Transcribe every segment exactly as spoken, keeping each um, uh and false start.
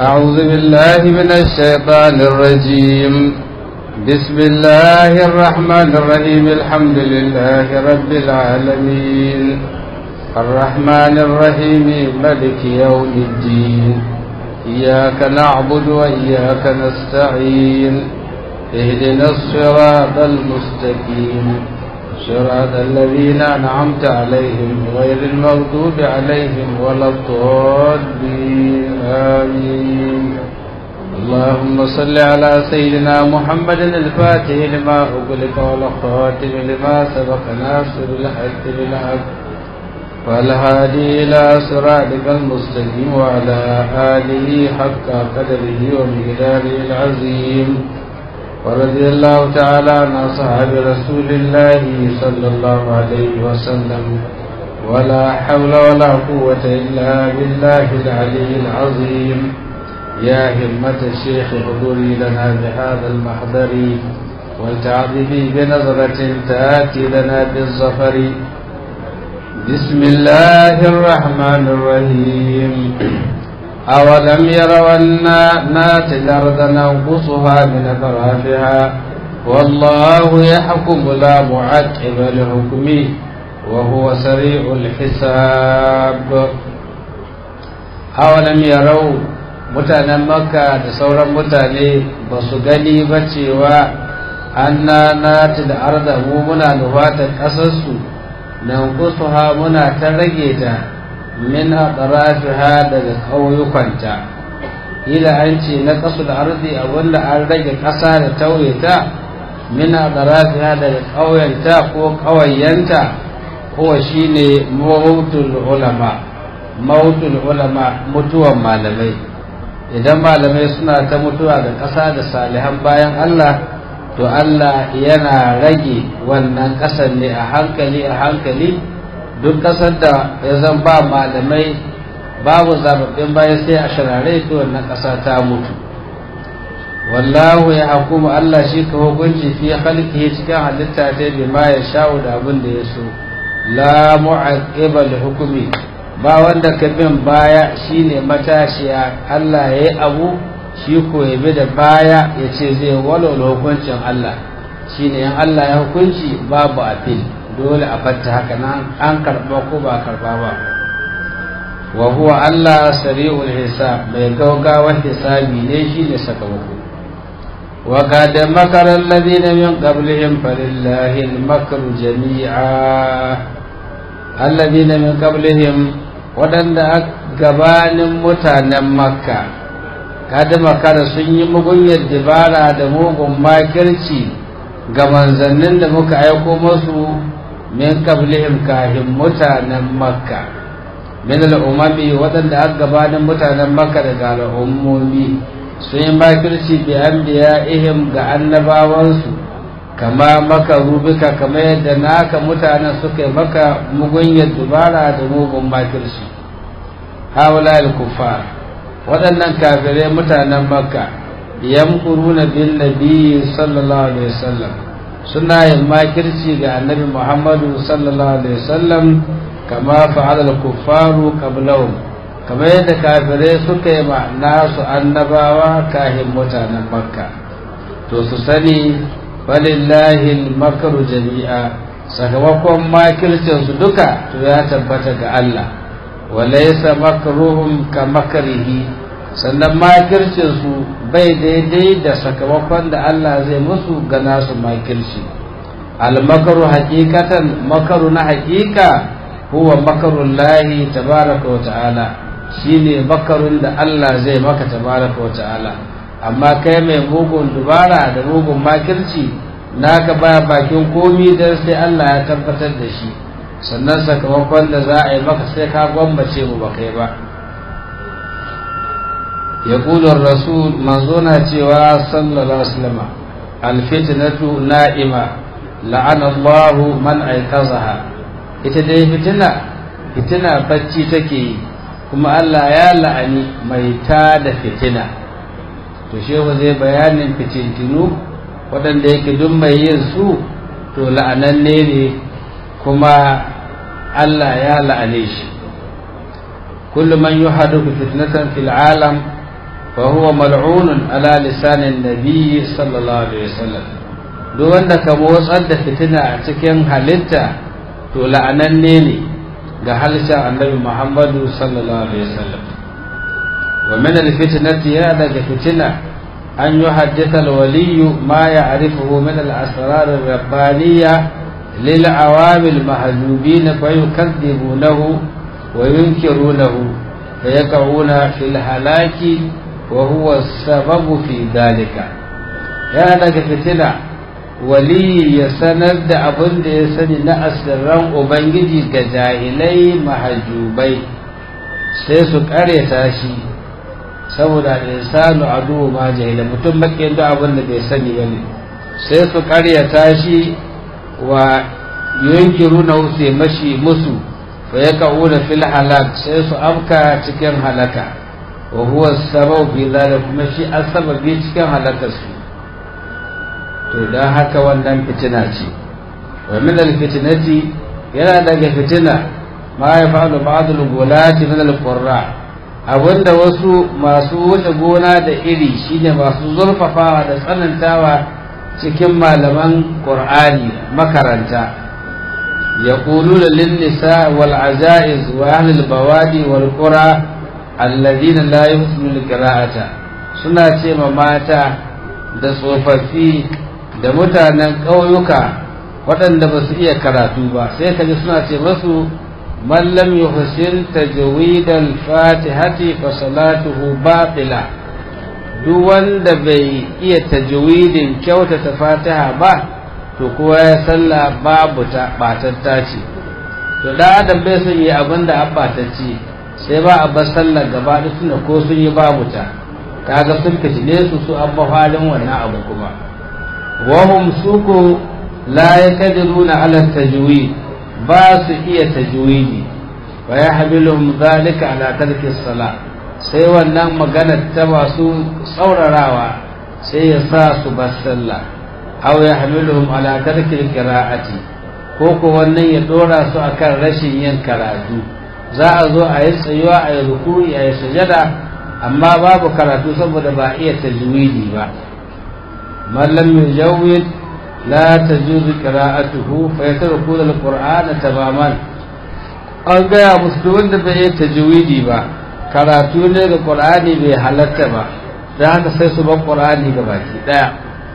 أعوذ بالله من الشيطان الرجيم بسم الله الرحمن الرحيم الحمد لله رب العالمين الرحمن الرحيم ملك يوم الدين إياك نعبد وإياك نستعين اهدنا الصراط المستقيم صراط الذين أنعمت عليهم غير المغضوب عليهم ولا الضالين آمين اللهم صل على سيدنا محمد الفاتح لما أغلق والخاتم لما سبق ناصر الحق بالحق والهادي إلى صراطك المستقيم وعلى آله حق قدره ومقداره العظيم ورضي الله تعالى عن أصحاب رسول الله صلى الله عليه وسلم ولا حول ولا قوة إلا بالله العلي العظيم يا همة الشيخ حضوري لنا بهذا المحضر والتعظيم بنظرة تأتي لنا بالظفر بسم الله الرحمن الرحيم أولم يروا أنا ناتي الأرض ننقصها من أطرافها والله يحكم لا معقب لحكمه وهو سريع الحساب أولم يروا mutanen makka da sauran mutane ba su gani ba cewa anna nati da arda mu muna nufatar ƙasarsu nan kusuha muna ta rage ta min aqrafiha daga ƙauyukanta ila an ce na ƙasu da arzi abinda an rage ƙasa da tauye ta min aqrafiha daga ƙauyenta ko ƙawayenta ko shine mautul ulama mautul ulama mutuwan malamai idan malamai suna ta mutuwa ga ƙasa da salihan bayan Allah to Allah yana rage wannan ƙasar ne a hankali a hankali duk ƙasar da ya zan ba malamai babu zababbin bayan sai a shirare to wannan ƙasa ta mutu wallahu ya hukuma Allah shi ka hukunci fi khalqihi cikin halitta ta bi ma ya sha'u da abin da ya so la mu'aqqiba li hukmi ba wanda ka bin baya shine matashiya Allah yayi abu shi ko ya bi da baya ya ce zai walwala hukuncin Allah shine in Allah ya hukunci babu afil dole a fatta haka nan an karba ko ba karba ba wa huwa Allah sari'ul hisab mai gaugawar hisabi ne shine sakamako wa qad makara alladhina min qablihim falillahi al-makru jami'a alladhina min qablihim wadanda gabanin mutanen makka kada makara sun yi mugunyar dibara da mugun makirci ga manzannin da muka aiko musu min qablihim kahin mutanen makka min al'umami waɗanda aka gabanin mutanen makka daga al'ummomi sun yi makirci bi anbiya'ihim ga annabawansu kama maka rubika kama yadda naka mutanen suka yi maka mugunyar dubara da mugun makirci hawala al-kuffar waɗannan kafirai mutanen makka yamkuruna bin nabi sallallahu alaihi wasallam suna yin makirci ga annabi Muhammadu sallallahu alaihi wasallam kama fa'ala al-kuffaru qablahum kamar yadda kafirai suka yi ma nasu annabawa kahin mutanen makka to su sani walillahi al-makru jami'a sakamakon makircin su duka to ya tabbata ga Allah walaysa makruhum ka makrihi sannan makircin su bai daidai da sakamakon da Allah zai musu ga nasu makirci al-makru haqiqatan makru na haqiqa huwa makrullahi tabaraka wa ta'ala shine makarun da Allah zai maka tabaraka wa ta'ala amma kai mai mugun dubara da mugun makirci naka baya bakin komi dan sai Allah ya tabbatar da shi sannan sakamakon da za a yi maka sai ka gwambace mu ba kai ba يقول الرسول منزونا cewa sallallahu alaihi wasallam alfitnatu na'ima la'ana Allah man ayqazaha ita dai fitina fitina bacci take kuma Allah ya la'ani mai ta da fitina to shehu zai bayanin fitintinu waɗanda yake duk mai yin su to la'ananne ne kuma Allah ya la'ane shi kullu man yuhadithu fitnatan fil alam fa huwa mal'unun ala lisanin nabi sallallahu alaihi wasallam duk wanda ka motsar da fitina a cikin halitta to la'ananne ne ga halittar annabi Muhammadu sallallahu alaihi wasallam wa min al-fitnati ya daga fitina an yuhadditha al-waliy ma ya'rifuhu min al-asrar ar-rabbaniyya lil awamil mahjubin fa yukaththibunahu wa yunkirunahu fa yaqauna fil halaki wa huwa as-sababu fi dhalika ya daga fitina wali ya sanar da abin da ya sani na asirran ubangiji ga jahilai mahajubai sai su karyata shi saboda insanu adu ma jahila mutum bakin da abin da bai sani bane sai su karyata shi wa yunkiruna sai mashi musu fa yaquna fil halak sai su afka cikin halaka wa huwa sabab bi zalika kuma shi asababi cikin halakarsu to dan haka wannan fitina ce wa min al-fitnati yana daga fitina ma ya fa'alu ba'd al-gulati min al-qurra abinda wasu masu wuce gona da iri shine masu zurfafawa da tsanantawa cikin malaman qur'ani makaranta yaquluna lin-nisa wal ajaiz wa ahli al-bawadi wal qura alladhina la yuhsinu al-qira'ata suna ce ma mata da tsofaffi da mutanen ƙauyuka waɗanda ba su iya karatu ba sai ka ji suna ce masu mallam yuhsin tajwidal fatihati fa salatuhu batila duk wanda bai iya tajwidin kyautata fatiha ba to kowa ya salla babu ta batatta ce to da adam bai son yi abin da abbatacce sai ba a bar sallar gaba da tunda ko sun yi babu ta kaga sun fitine su su abba halin wannan abu kuma وهم سوكو لا يقدرون على التجويد باس إيه تجويدي ويحملهم ذلك على ترك الصلاة sai wannan magana ta masu tsaurarawa sai ya sa su basalla aw yahmiluhum ala tarki alqira'ati ko ko wannan ya dora su akan rashin yin karatu za a zo a yi tsayuwa a yi ruku'i a yi sujada amma babu karatu saboda ba iya tajwidi ba من لم يجود لا تجوز قراءته فيتركون القرآن تماما an gaya musu duk wanda bai yi tajwidi ba karatu ne ga Qur'ani bai halatta ba dan haka sai su bar Qur'ani ga baki daya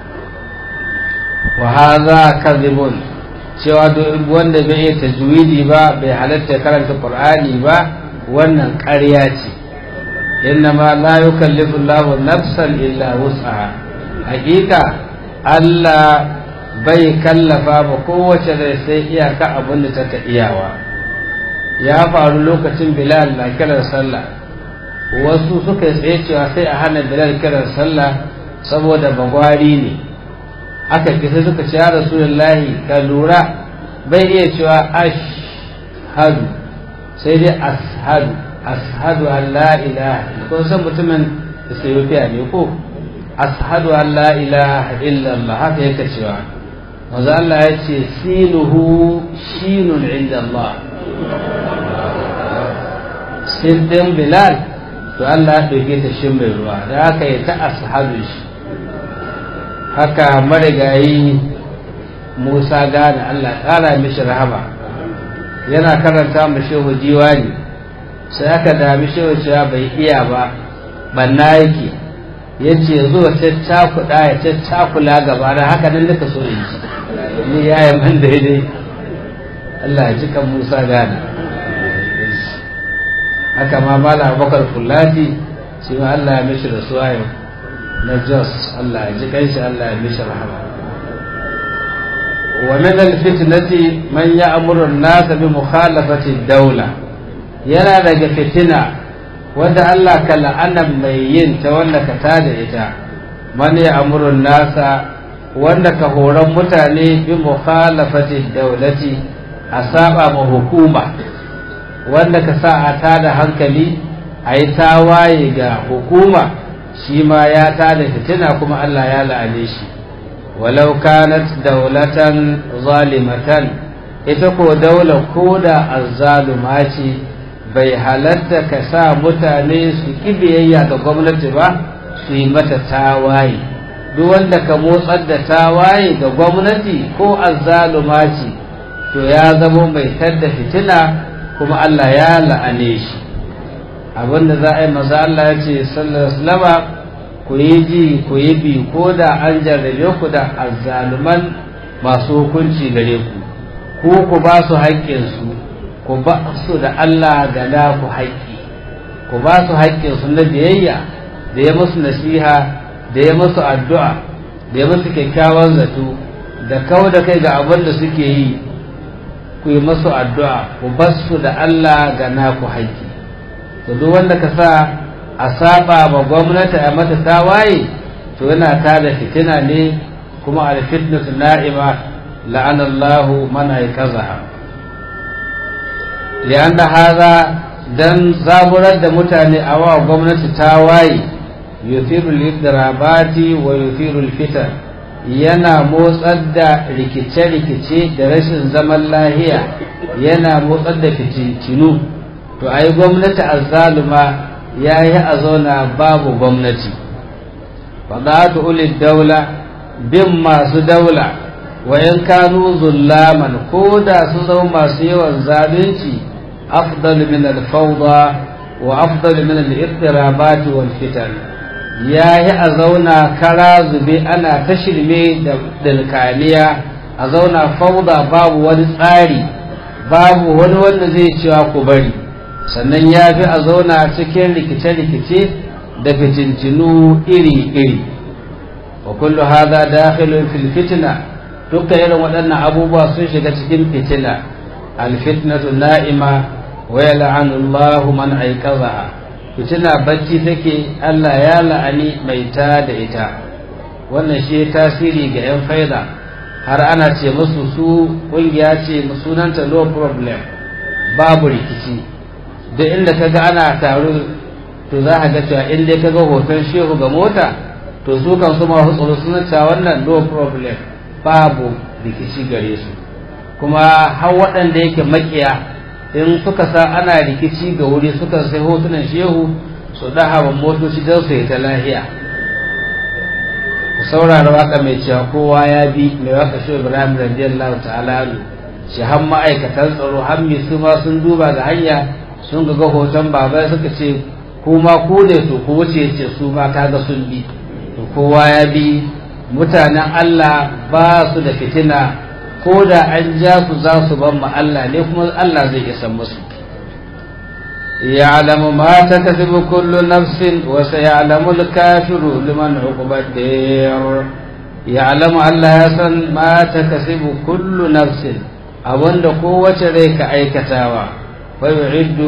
wa hadha kadhibun cewa duk wanda bai yi tajwidi ba bai halatta karanta Qur'ani ba wannan ƙarya ce innama la yukallifu Allahu nafsan illa wus'aha hakika Allah bai kallafa ba kowace rai sai iyaka abin da take iyawa ya faru lokacin Bilal na kiran sallah wasu suka tsaye cewa sai a hana Bilal kiran sallah saboda bagwari ne aka kisa suka ce ya Rasulullahi ka lura bai iya cewa ashhadu sai dai ashhadu ashhadu an la ilaha ko san mutumin Ethiopia ne ko ashhadu an la ilaha illa Allah haka yake cewa manzo Allah ya ce sinuhu shinun inda Allah sin din Bilal to Allah ya dauke ta shin mai ruwa da haka ya ta ashhadu shi haka marigayi Musa gane Allah kara mishi rahama yana karanta mu shehu diwani sai aka dami shehu cewa bai iya ba banna yake yace zo caccakuda ya caccakula gaba da haka nan nika so yi ni yayi man daidai Allah ya ji kan Musa gana haka ma mala Abubakar Kullati shi ma Allah ya mishi da suwayo na Jos Allah ya ji kai shi Allah ya mishi rahama wa min al-fitnati man ya'muru an-nas bi mukhalafati ad-dawla yana daga fitina wanda Allah ka la'ana mai yin ta wanda ka tada ita man ya amurun nasa wanda ka horon mutane bi mukhalafati dawlati a saba ma hukuma wanda ka sa a tada hankali a yi tawaye ga hukuma shi ma ya tada fitina kuma Allah ya la'ane shi walau kanat dawlatan zalimatan ita ko daula koda azzaluma ce bai halatta ka sa mutane su ki biyayya ga gwamnati ba su yi mata tawaye. Duk wanda ka motsar da tawaye ga gwamnati ko azzaluma ce to ya zama mai tadda fitina kuma Allah ya la'ane shi. Abinda za a yi maza Allah ya ce sallallahu alaihi wasallam ku yi ji ku yi bi ko da an jarrabe ku da azzaluman masu hukunci gare ku ku ku ba su haƙƙinsu ku ba su da Allah ga na ku haƙƙi ku ba su haƙƙinsu na biyayya da ya musu nasiha da ya musu addu'a da ya musu kyakkyawan zato da kawo da kai ga abin da suke yi ku yi musu addu'a ku ba su da Allah ga na ku haƙƙi. To duk wanda ka sa a saba ma gwamnati a mata tawaye to yana tada fitina ne kuma alfitnatu na'ima la'ana Allahu man aykazaha. li'anna hadha dan zaburar da mutane a wa gwamnati tawaye yuthiru al-idrabati wa yuthiru al-fitan yana motsar da rikice-rikice da rashin zaman lahiya yana motsar da fitintinu. To ai gwamnati azzaluma yayi a zauna babu gwamnati. fadatu ulil daula bin masu daula wa in kanu zullaman ko da su zama masu yawan zalunci afdal min al-fawda wa afdal min al-ittirabat wal fitan yayi a zauna kara zube ana ta shirme da dalkaniya a zauna fawda babu wani tsari babu wani wanda zai cewa ku bari sannan ya fi a zauna cikin rikice-rikice da fitintinu iri-iri. wa kullu hadha dakhilun fil fitna duka irin waɗannan abubuwa sun shiga cikin fitina. al-fitnatu na'ima wa yal'anu Allahu man ayqazaha. fitina bacci take Allah ya la'ani mai ta da ita. wannan shi tasiri ga yan faida har ana ce musu su kungiya ce sunanta no problem babu rikici. da inda kaga ana taro to za ka ga cewa inda kaga hoton shehu ga mota to su kan su ma tsoro suna cewa wannan no problem babu rikici gare su. kuma har waɗanda yake makiya in suka sa ana rikici ga wuri suka sai hotunan shehu su daha ban motoci don su yi ta lahiya. ku saurara waka mai cewa kowa ya bi mai waka shehu Ibrahim radiyallahu ta'ala shi har ma'aikatan tsaro har mai su ma sun duba ga hanya sun ga hoton baba suka ce kuma ku ne to ku wuce ce su ma kaga sun bi. to kowa ya bi. mutanen Allah ba su da fitina ko da an ja su za su ban ma Allah ne kuma Allah zai isa musu. ya'lamu ma takasibu kullu nafsin wa sayalamu al-kafiru liman uqba ad-dar. ya'lamu Allah ya san ma takasibu kullu nafsin abinda kowace rai ka aikatawa فيعد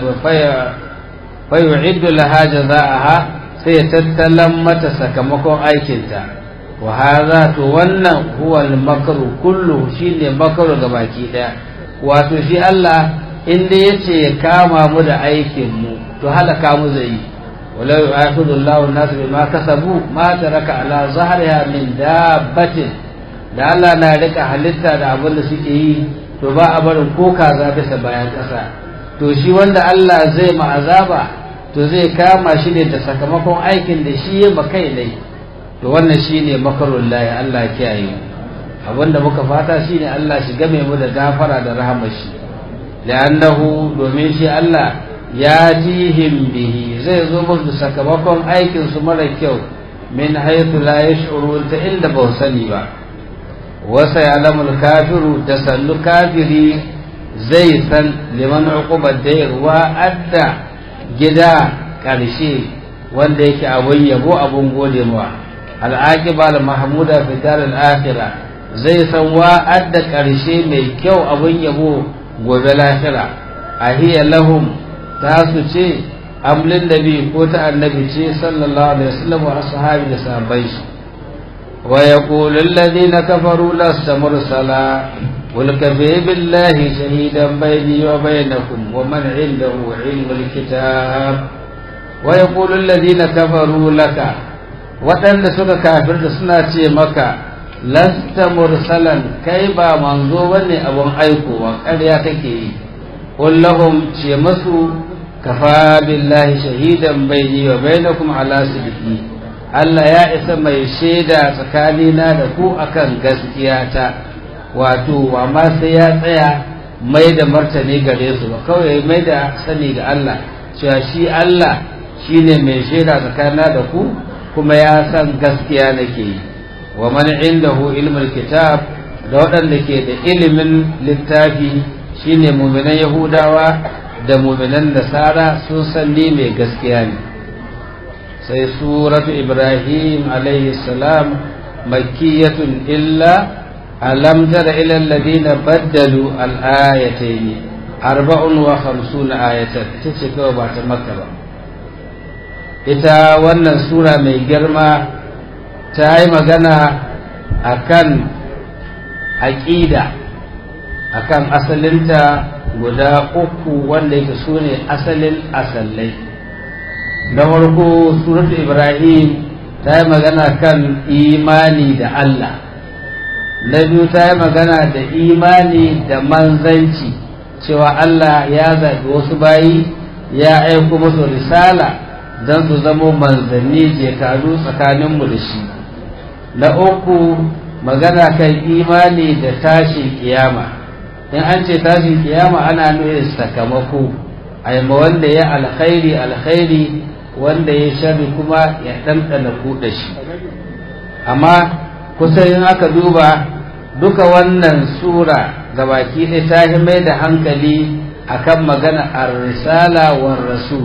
فيعد لها جزاءها سيتتلم متى سكمكم أيكنتا. وهذا تولى هو المكر كله شيء مكر gabaki daya. wato shi Allah inda yace kama mu da aikin mu to halaka mu zai. walau ya'khudhu Allahu an-nas bima kasabu ma taraka ala zahriha min dabbatin. da Allah na rika halitta da abin da suke yi to ba a barin ko kaza bisa bayan ƙasa. to shi wanda Allah zai ma'azaba to zai kama shi ne da sakamakon aikin da shi ya makai ne. to wannan shine makarul lahi Allah kiyaye. abinda muka fata shine Allah shi game mu da gafara da rahmar shi. la'annahu domin shi Allah ya tihim bihi zai zo musu da sakamakon aikin su mara kyau min haythu la yash'urun ta inda ba sani ba. wasa ya'lamul kafiru da sannu kafiri zai san liman uqubat dayr wa adda gida karshe wanda yake abun yabo abun gode mawa. al-aqiba al-mahmuda fi dar al-akhirah zai san wa adda karshe mai kyau abun yabo gobe lahira. ahiya lahum tasu ce amlin nabi ko ta annabi ce sallallahu alaihi wasallam wa ashabi da sahabbai. ويقول الذين كفروا لست مرسلا قل كفى بالله شهيدا بيني وبينكم ومن عنده علم الكتاب. ويقول الذين كفروا لك وأن سك كافر سنة مكة لست مرسلا كيبا منظوبا أبو أيكو وقريتك. قل لهم شمسوا كفى بالله شهيدا بيني وبينكم على صدقي Allah ya isa mai shaida tsakanina da ku akan gaskiyata, wato amma sai ya tsaya mai da martani gare su ba kawai mai da sani ga Allah cewa shi Allah shine mai shaida tsakanina da ku kuma ya san gaskiya nake yi. wa man indahu ilmul kitab, da waɗanda ke da ilimin littafi shine mu'minan yahudawa da mu'minan nasara sun san ni mai gaskiya ne. sai suratu ibrahim alayhi salam makkiyatun illa alam tara ila alladhina baddalu al-ayatayn arba'un wa khamsuna ayatan, tace kawai ba ta makka ba. ita wannan sura mai girma ta yi magana akan aqida, akan asalinta guda uku wanda yake sune asalin asallai. na farko suratu ibrahim ta yi magana kan imani da Allah. na biyu ta yi magana da imani da manzanci, cewa Allah ya zaɓi wasu bayi ya aiko musu risala don su zamo manzanni jekaru tsakaninmu da shi. na uku magana kan imani da tashin kiyama. in an ce tashin kiyama ana nuna sakamako, aima wanda ya alkhairi alkhairi, wanda ya sharri kuma ya ɗanɗana kuɗa shi. amma kusa in aka duba duka wannan sura gabaki ɗaya ta yi mai da hankali akan magana ar-risala war rasul,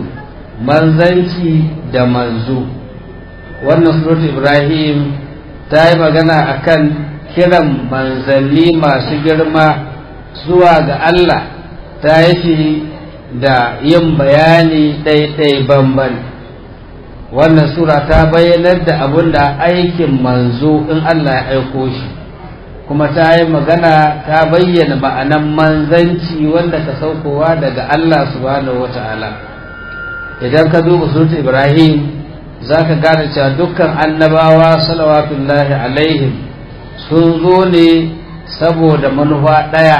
manzanci da manzo. wannan surat ibrahim ta yi magana akan kiran manzanni masu girma zuwa ga Allah, ta yi da yin bayani ɗaiɗai banban. wannan sura ta bayyanar da abin da aikin manzo in Allah ya aiko shi, kuma ta yi magana ta bayyana ma'anan manzanci wanda ka saukowa daga Allah subhanahu wata'ala. idan ka duba surat ibrahim za ka gane cewa dukkan annabawa salawatullahi alaihim sun zo ne saboda manufa ɗaya,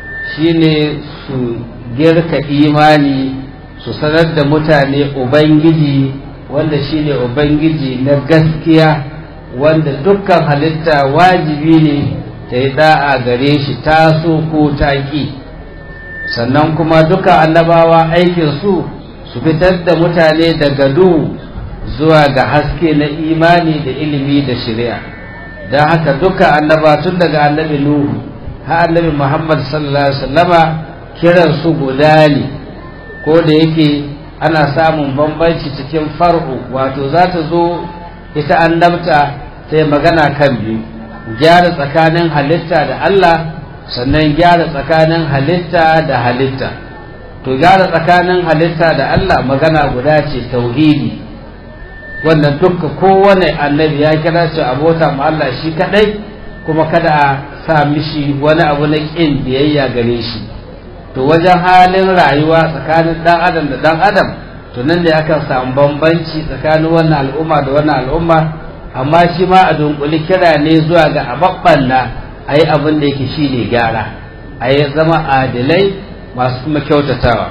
shine su girka imani, su sanar da mutane ubangiji wanda shine ubangiji na gaskiya, wanda dukkan halitta wajibi ne ta yi da'a gare shi taso ko taƙi. sannan kuma dukkan annabawa aikin su su fitar da mutane daga duhu zuwa ga haske na imani da ilimi da shari'a. don haka dukkan annaba tun daga annabi nuhu har annabi muhammad sallallahu alaihi wasallama kiran su guda ne, ko da yake ana samun bambanci cikin far'u, wato za ta zo ita annabta ta yi magana kan biyu, gyara tsakanin halitta da Allah, sannan gyara tsakanin halitta da halitta. to gyara tsakanin halitta da Allah magana guda ce, tauhidi. wannan dukka kowane annabi ya kira ce abota ma Allah shi kadai, kuma kada a sa mishi wani abu na kin biyayya gare shi. to wajen halin rayuwa tsakanin dan adam da dan adam, to nan ne akan samu bambanci tsakanin wannan al'umma da wannan al'umma, amma shi ma a dunkuli kira ne zuwa ga ababban na ayi abin da yake shine gyara, ayi zama adilai masu kuma kyautatawa.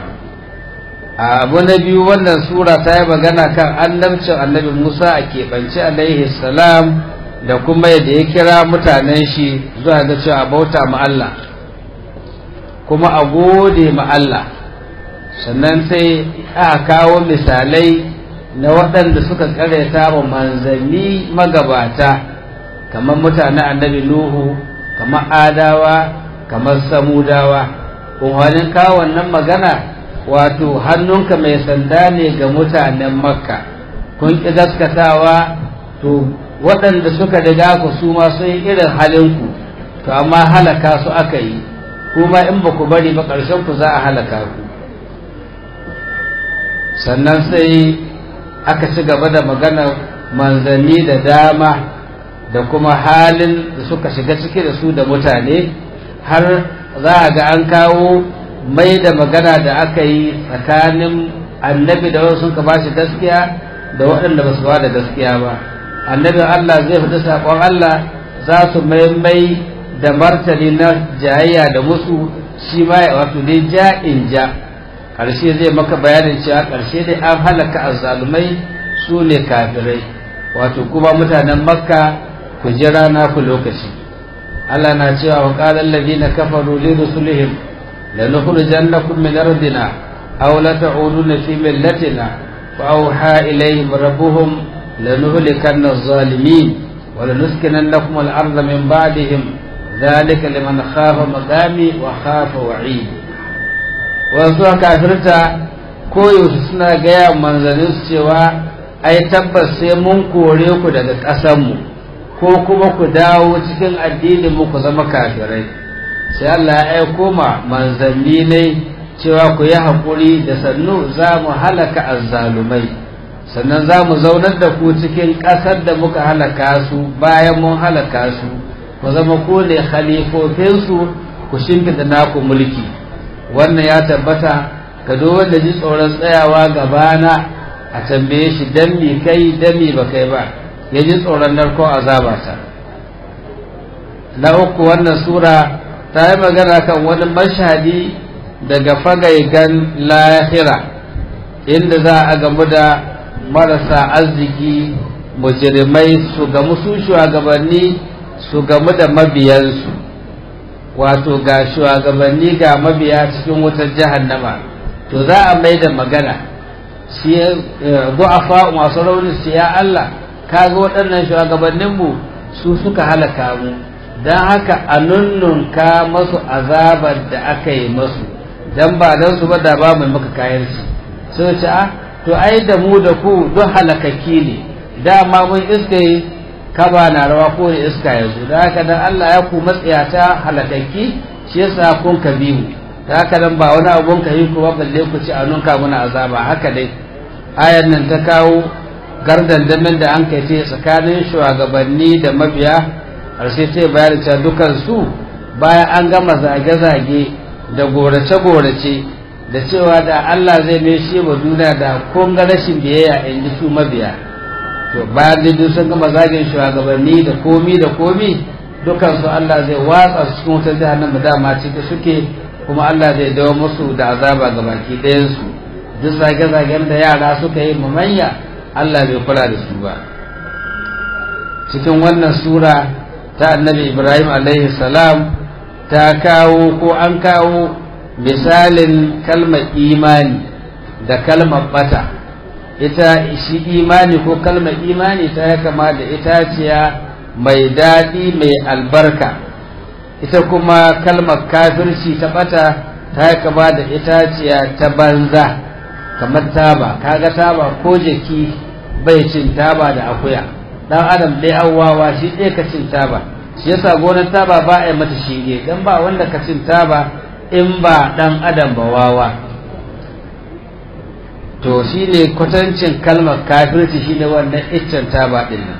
abu na biyu, wannan sura ta yi magana kan annabcin annabi Musa a keɓance alaihi salam, da kuma yadda ya kira mutanen shi zuwa ga cewa bauta ma Allah kuma a gode ma Allah. sannan sai aka kawo misalai na waɗanda suka karyata wa manzanni magabata, kamar mutanen annabi Nuhu, kamar Adawa, kamar Samudawa. unhwanin kawo wannan magana, wato hannunka mai sanda ne ga mutanen Makka, kun ƙi gaskatawa, to waɗanda suka riga ku su ma sun yi irin halinku, to amma halaka su aka yi, kuma in ba ku bari ba ƙarshen ku za a halaka ku. sannan sai aka ci gaba da magana manzanni da dama da kuma halin da suka shiga ciki da su da mutane, har za a ga an kawo mai da magana da aka yi tsakanin annabi da wasu suka ba shi gaskiya da waɗanda ba su ba da gaskiya ba. annabin Allah zai fita saƙon Allah, za su maimai da martani na jayayya da musu, shi ma ya wato dai ja in ja. ƙarshe zai maka bayanin cewa ƙarshe dai an halaka azzalumai su ne kafirai, wato kuma mutanen makka ku jira na ku lokaci. Allah na cewa wa qala alladhina kafaru li rusulihim lanukhrijannakum min ardina aw la ta'uduna fi millatina fa awha ilayhim rabbuhum lanuhlikanna adh-dhalimin wa lanuskinannakum al-ardha min ba'dihim dhalika liman khafa maqami wa khafa wa'id. Wasu kafirta koyaushe suna gaya manzannin su cewa ai tabbas sai mun kore ku daga ƙasanmu ko kuma ku dawo cikin addinin mu ku zama kafirai. Sai Allah ya aiko ma manzanni ne cewa ku yi haƙuri da sannu za mu halaka azzalumai, sannan za mu zaunar da ku cikin ƙasar da muka halaka su bayan mun halaka su, ku zama ku ne khalifofinsu ku shimfida naku mulki. Wannan ya tabbata ka zo wanda ji tsoron tsayawa gabana a tambaye shi dan mi kai dan mi ba kai ba, ya ji tsoron narko azabata. Na uku, wannan sura ta yi magana kan wani mashhadi daga fagaigan lahira inda za a gamu da marasa arziki mujrimai su gamu su shugabanni su gamu da mabiyansu, wato ga shugabanni ga mabiya cikin wutar jahannama. To za a mai da magana shi du'afa masu rauni su ya Allah kaga waɗannan shugabanninmu su suka halaka mu, don haka a nunnunka masu azabar da aka yi masu, don ba don su ba da ba mai maka kayan su. Sai ce a to ai da mu da ku duk halakaki ne, dama mun iska yi kaba na rawa ko ne iska yanzu, da haka dan Allah ya ku matsiyata halakaki shi yasa kun ka bi mu, da haka dan ba wani abun ka yi ku ba balle ku ci a nunka muna azaba. Haka dai ayan nan ta kawo gardandamin da an kai ce tsakanin shugabanni da mabiya, har sai ta bayar da dukan su bayan an gama zage-zage da gorace-gorace da cewa da Allah zai mai shi wa duniya da kun ga rashin biyayya in ji su mabiya. To bayan da sun gama zagin shugabanni da komi da komi dukan su Allah zai watsa su cikin wutar jahannama dama ce da suke, kuma Allah zai dawo musu da azaba ga baki ɗayan su. Duk zage-zagen da yara suka yi manya Allah bai kula da su ba. Cikin wannan sura ta annabi Ibrahim alaihi salam ta kawo ko an kawo misalin kalmar imani da kalmar bata. Ita shi imani ko kalmar imani ta ya kama da itaciya mai daɗi mai albarka, ita kuma kalmar kafirci ta bata ta ya kama da itaciya ta banza kamar taba. Kaga taba ko jaki bai cin taba da akuya, dan adam dai awwawa shi ɗaya ka cin taba. Shi yasa gonar taba ba a yi mata shige, dan ba wanda ka cin taba in ba dan adam ba wawa. To shi ne kwatancin kalmar kafirci shi ne wannan iccen taba ɗin nan.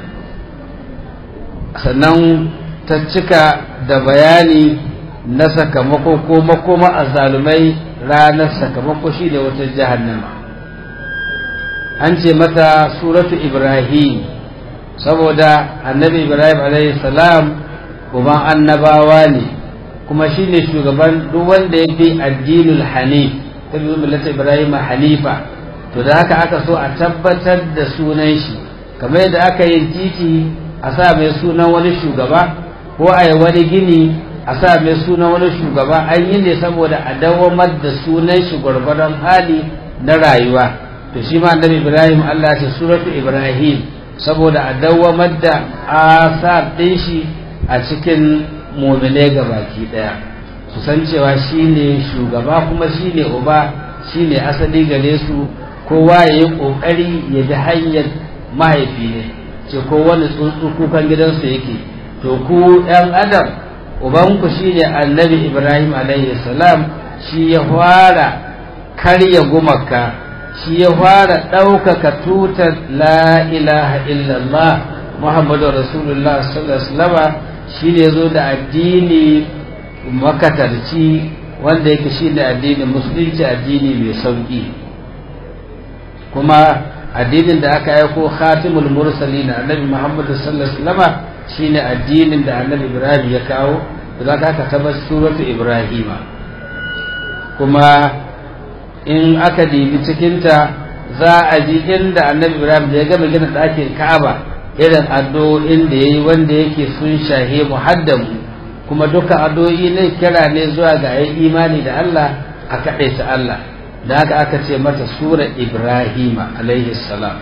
Sannan ta cika da bayani na sakamako ko makoma azzalumai ranar sakamako shi ne wata jahannama. An ce mata suratu Ibrahim saboda annabi Ibrahim alaihi salam uban annabawa ne, kuma shi ne shugaban duk wanda ya bi addinul hanif, ta bi millata Ibrahim hanifa. To da haka aka so a tabbatar da sunan shi, kamar yadda aka yi titi a sa mai sunan wani shugaba, ko a yi wani gini a sa mai sunan wani shugaba, an yi ne saboda a dawamar da sunan shi gwargwadon hali na rayuwa. To shi ma annabi Ibrahim Allah ce suratu Ibrahim saboda a dawamar da asar ɗin shi a cikin mu'minai gabaki ɗaya, su san cewa shi ne shugaba kuma shi ne uba, shi ne asali gare su. Kowa ya yi ƙoƙari ya bi hanyar mahaifi ne, ce ko wani tsuntsu kukan gidansu yake. To ku ‘yan adam ubanku shi ne annabi Ibrahim alaihi salam, shi ya fara karya gumaka, shi ya fara ɗaukaka tutar la ilaha illallah Muhammadu Rasulullah sallallahu alaihi wasallam. Shi ne zo da addini makatarci wanda yake shi ne addinin musulunci, addini mai sauƙi, kuma addinin da aka aiko khatimul mursalin annabi Muhammad sallallahu alaihi wasallam shine addinin da annabi Ibrahim ya kawo. Da ka tabbata suratu Ibrahima, kuma in aka dibi cikin ta za a ji inda annabi Ibrahim da ya gama gina ɗakin Ka'aba irin addu'o'in da yayi wanda yake sun shahe muhaddamu kuma duka addu'o'i ne kira ne zuwa ga ayi imani da Allah a kaɗaita Allah da haka aka ce mata sura Ibrahima alaihi salam.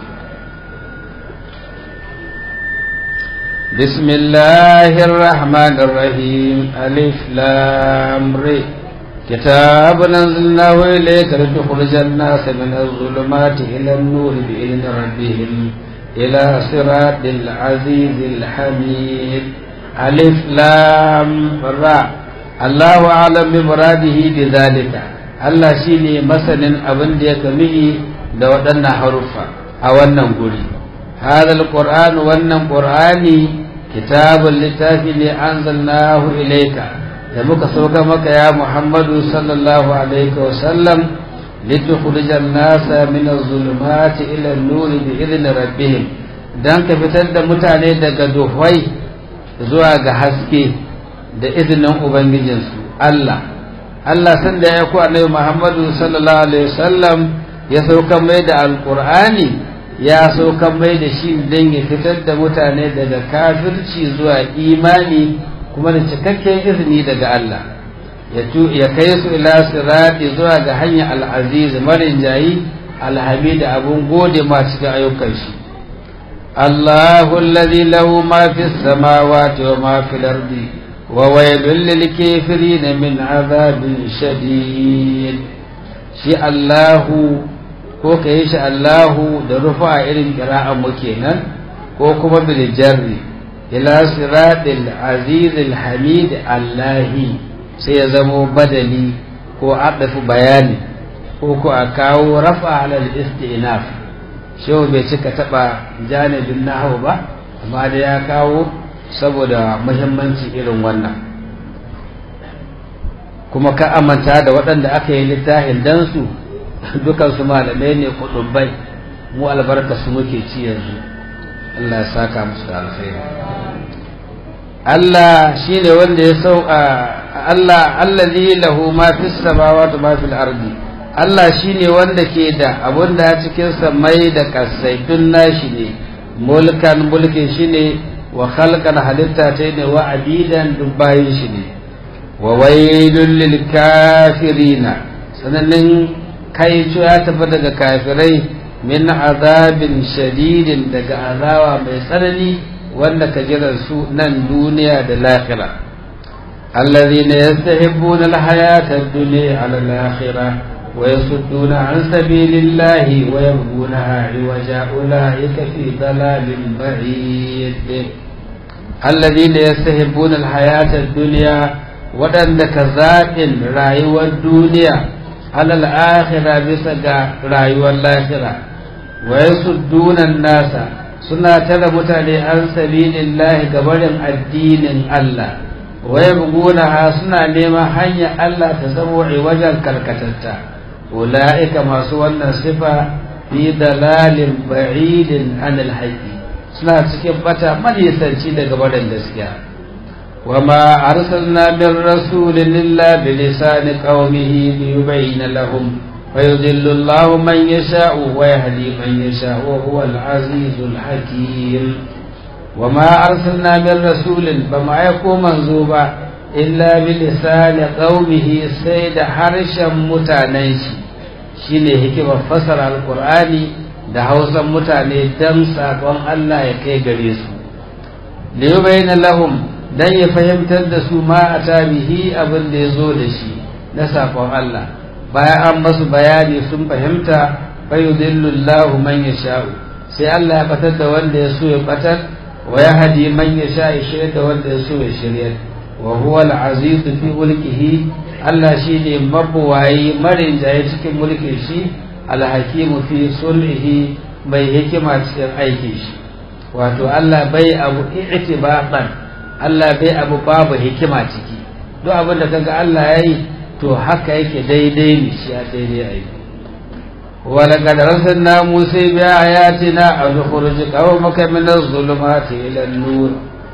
Bismillahir Rahmanir Rahim. Alif Lam Ra. Kitabun anzalnahu ilayka litukhrijan nasa minaz zulumati ilan nuri bi'izni rabbihim ila siratil azizil hamid. Alif Lam Ra. Allahu a'lam bi muradihi bi dhalika. Allah shine masanin abin da ya kamihi da waɗannan harufa a wannan guri. Hadal Qur'an wannan Qur'ani kitabul littafi ne anzalnahu ilayka da muka sauka maka ya Muhammadu sallallahu alaihi wa sallam litukhrijan nasa min az-zulumati ila an-nuri bi idni rabbihim dan ka fitar da mutane daga duhwai zuwa ga haske da izinin ubangijinsu. Allah Allah san da ya ku annabi Muhammadu sallallahu alaihi wa sallam ya sauka mai da alqur'ani ya sauka mai da shi dan ya fitar da mutane daga kafirci zuwa imani kuma da cikakken izini daga Allah ya kai su ila sirati zuwa ga hanya al-aziz marin jayi al-hamid abun gode ma cikin ayyukan shi. Allahu alladhi lahu ma fis samawati wa ma fil ardi wa waylun lil kafirin min adhabin shadid. Shi Allahu ko kai shi Allahu da rufa irin qira'an mu kenan ko kuma bil jarri ila siratil azizil hamid Allahi sai ya zamo badali ko adafu bayani ko ko a kawo rafa alal istinaf. Shehu bai cika taba janibin nahwu ba amma da ya kawo saboda muhimmanci irin wannan kuma ka amanta da waɗanda aka yi littafin dan su dukan su malamai ne kudubai mu albarka su muke ci yanzu. Allah ya saka musu da alkhairi. Allah shine wanda ya sau Allah allazi lahu ma fis samawati ma fil ardi. Allah shine wanda ke da abun da cikin samai da kasai dun nashi ne. Mulkan mulkin shine wa khalqan halitta ta ne wa abidan dubayin shi ne. Wa wailul lil kafirina sananin kai ya tafi daga kafirai min azabin shadidin daga azawa mai tsanani wanda ka jira su nan duniya da lahira. Alladhina yastahibbuna alhayata ad-dunya 'ala al-akhirah wa yasudduna 'an sabilillahi wa yabghunaha 'iwaja ulaika fi dalalin ba'id. Alladhina yastahibbuna alhayata ad-dunya wadanda ka zaɓin rayuwar duniya 'ala al-akhirah bisa ga rayuwar lahira wa yasudduna an-nasa suna tara mutane an sabilillahi gabarin addinin Allah wa yabghunaha suna neman hanyar Allah ta zamo wajen karkatatta. Ulaika masu wannan sifa fi dalalin ba'idin anil haqqi suna cikin bata manisanci daga barin gaskiya. wa ma arsalna min rasulin illa bilisani qaumihi liyubayyana lahum فيضل الله من يشاء ويهدي من يشاء وهو العزيز الحكيم. وما أرسلنا من رسول فما يكون منزوبا إلا بلسان قومه سيد حرشا متانيش شيني هكما فسر القرآن da hausan mutane dan sakon Allah ya kai gare su liyubayyana lahum dan ya fahimtar da su ma atabihi abin da yazo da shi na sakon Allah. Bayan an masu bayani sun fahimta fayudillu Allahu man yasha'u sai Allah ya batar da wanda ya so ya batar wa yahdi man yasha'u shirya da wanda ya so ya shirya. Wa huwa al-aziz fi mulkihi Allah shine mabuwayi marin jaye cikin mulkin shi al-hakim fi sulhihi mai hikima cikin aikin shi. Wato Allah bai abu i'tibaqan Allah bai abu babu hikima ciki duk abin da kaga Allah yayi to haka yake daidai ne shi a daidai aiki. ولقد أرسلنا موسى بآياتنا أن نخرج قومك من الظلمات إلى النور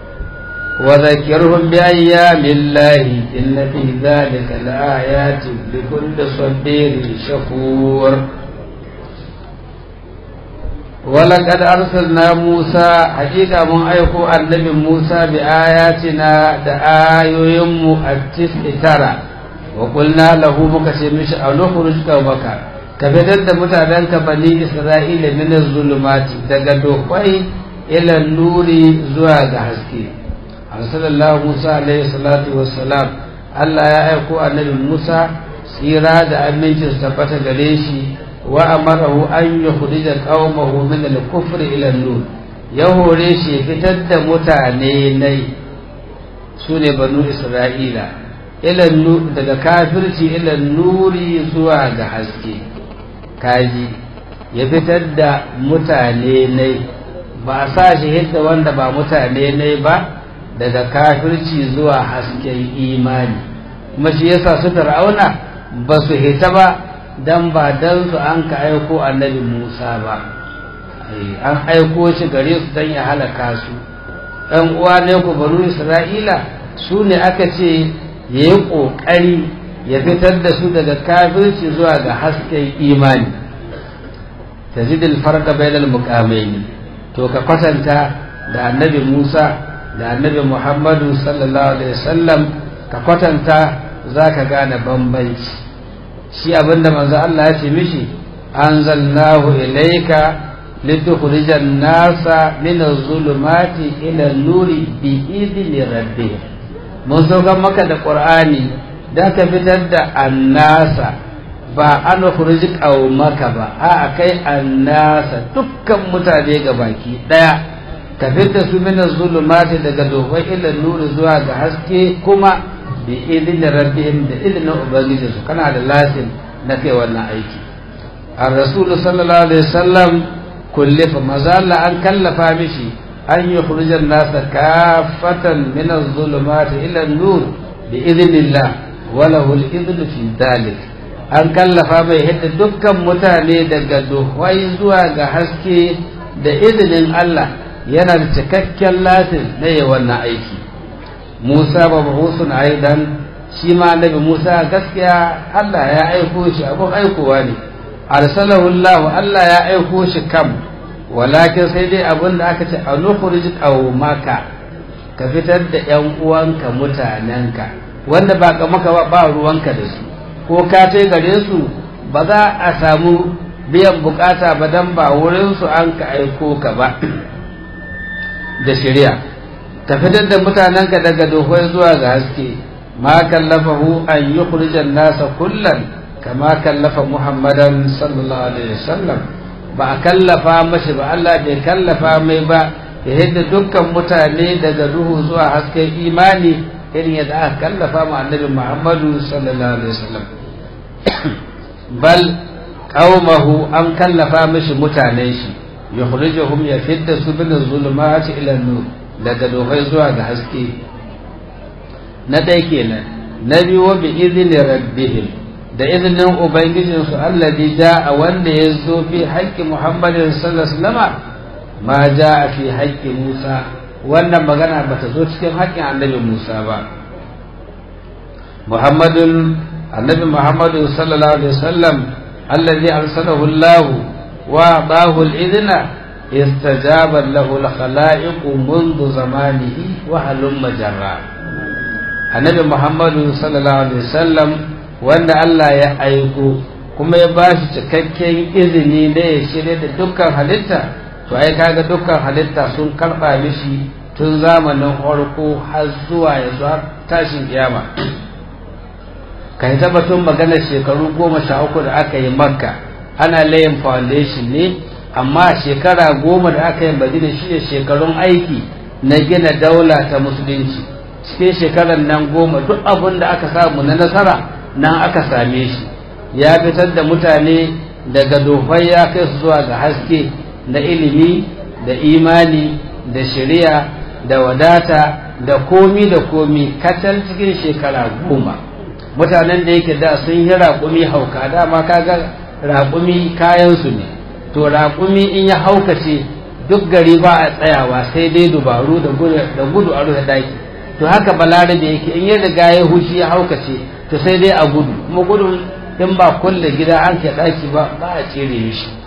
وذكرهم بأيام الله إن في ذلك لآيات لكل صبير شكور. ولقد أرسلنا موسى حقيقة من أيكو النبي موسى بآياتنا دآيو يم التسع ترى وقلنا له مكسمش أو نخرج قومك كفتد متعدنك بني إسرائيل من الظلمات تقدو قوي إلى النور زواج حسكي أرسل الله موسى عليه الصلاة والسلام Allah ya aiko annabi Musa tsira da aminci su tabbata gare shi wa amarahu an yukhrija qaumahu min al-kufri ila an-nur ya hore shi fitar da mutane nai sune banu Isra'ila ila nur daga kafirci ila nuri zuwa ga haske kaji ya fitar da mutane nai ba sa shi hidda wanda ba mutane nai ba daga kafirci zuwa hasken imani kuma shi yasa su fir'auna ba su hita ba dan ba dan su an ka aiko annabi Musa ba an aiko shi gare su dan ya halaka su dan uwa ne ku banu Isra'ila su ne aka ce yayi kokari ya fitar da su daga kafirci zuwa ga hasken imani tazidul farqa bainal muqamaini to ka kwatanta da annabi Musa da annabi Muhammadu sallallahu alaihi wasallam ka kwatanta zaka gane bambanci shi abinda manzo Allah ya ce mishi anzalnahu ilayka litukhrijan nasa min az-zulumati ila an-nuri bi idni rabbih mun sauka maka da Qur'ani da ka fitar da annasa ba an khurij qaumaka ba a kai annasa dukkan mutane gabaki daya ka fitar su min az-zulumati daga dogon ila nuri zuwa ga haske kuma bi idin rabbihim da idin ubangiji su kana da lasin na kai wannan aiki ar-rasul sallallahu alaihi wasallam kullifa mazalla an kallafa mishi an yukhrija an-nasa kaffatan min az-zulumati ila an-nur bi idnillah wa lahu al-idn fi dhalik an kallafa mai hidda dukkan mutane daga dogon zuwa ga haske da izinin Allah yana da cikakken latin na yi wannan aiki Musa ba mahusun aidan shi ma annabi Musa gaskiya Allah ya aiko shi abun aikowa ne arsalahu Allah Allah ya aiko shi kam walakin sai dai abin da aka ce anukhrij qaumaka ka fitar da ƴan uwanka mutanenka wanda ba ka maka ba ruwanka da su ko ka tai gare su ba za a samu biyan bukata ba dan ba wurin su an ka aiko ka ba da shari'a ka fitar da mutanenka daga dohoi zuwa ga haske ma kallafahu an yukhrijan nasa kullan kama kallafa Muhammadan sallallahu alaihi wasallam ba a kallafa mashi ba Allah bai kallafa mai ba ya hidda dukkan mutane daga duhu zuwa hasken imani irin yadda aka kallafa mu annabi Muhammadu sallallahu alaihi wasallam bal qaumahu an kallafa mashi mutanen shi yukhrijuhum yafidda su bin zulumati ila nur daga dohai zuwa ga haske na dai kenan na biyu wa bi idni rabbihim da izinin ubangijin su alladhi jaa wanda yazo fi haqqi Muhammadin sallallahu alaihi wasallam ma jaa fi haqqi Musa wannan magana bata zo cikin haƙƙin annabi Musa ba Muhammadun annabi Muhammadu sallallahu alaihi wasallam alladhi arsalahu Allah وأعطاه الإذن استجاب له الخلائق منذ زمانه وهلم جرا النبي محمد صلى الله عليه وسلم وأن الله يأيكو kuma ya ba shi cikakken izini da ya shirya da dukkan halitta to ai kaga dukkan halitta sun karba mishi tun zamanin farko har zuwa yanzu har tashin kiyama kai tabbatun maganar shekaru goma sha uku da aka yi makka ana layin foundation ne amma shekara goma da aka yi madina shi ne shekarun aiki na gina daula ta musulunci cikin shekarar nan goma duk abin da aka samu na nasara nan aka same shi ya fitar da mutane daga dofai ya kai su zuwa ga haske na ilimi da imani da shari'a da wadata da komi da komi kacal cikin shekara goma mutanen da yake da sun yi raƙumi hauka dama kaga raƙumi kayansu ne to raƙumi in ya haukace duk gari ba a tsayawa sai dai dubaru da gudu a rufe daki to haka balarabe yake in ya riga ya hushi ya haukace to sai dai a gudu kuma gudun in ba kulle gida an ke daki ba ba a tsere shi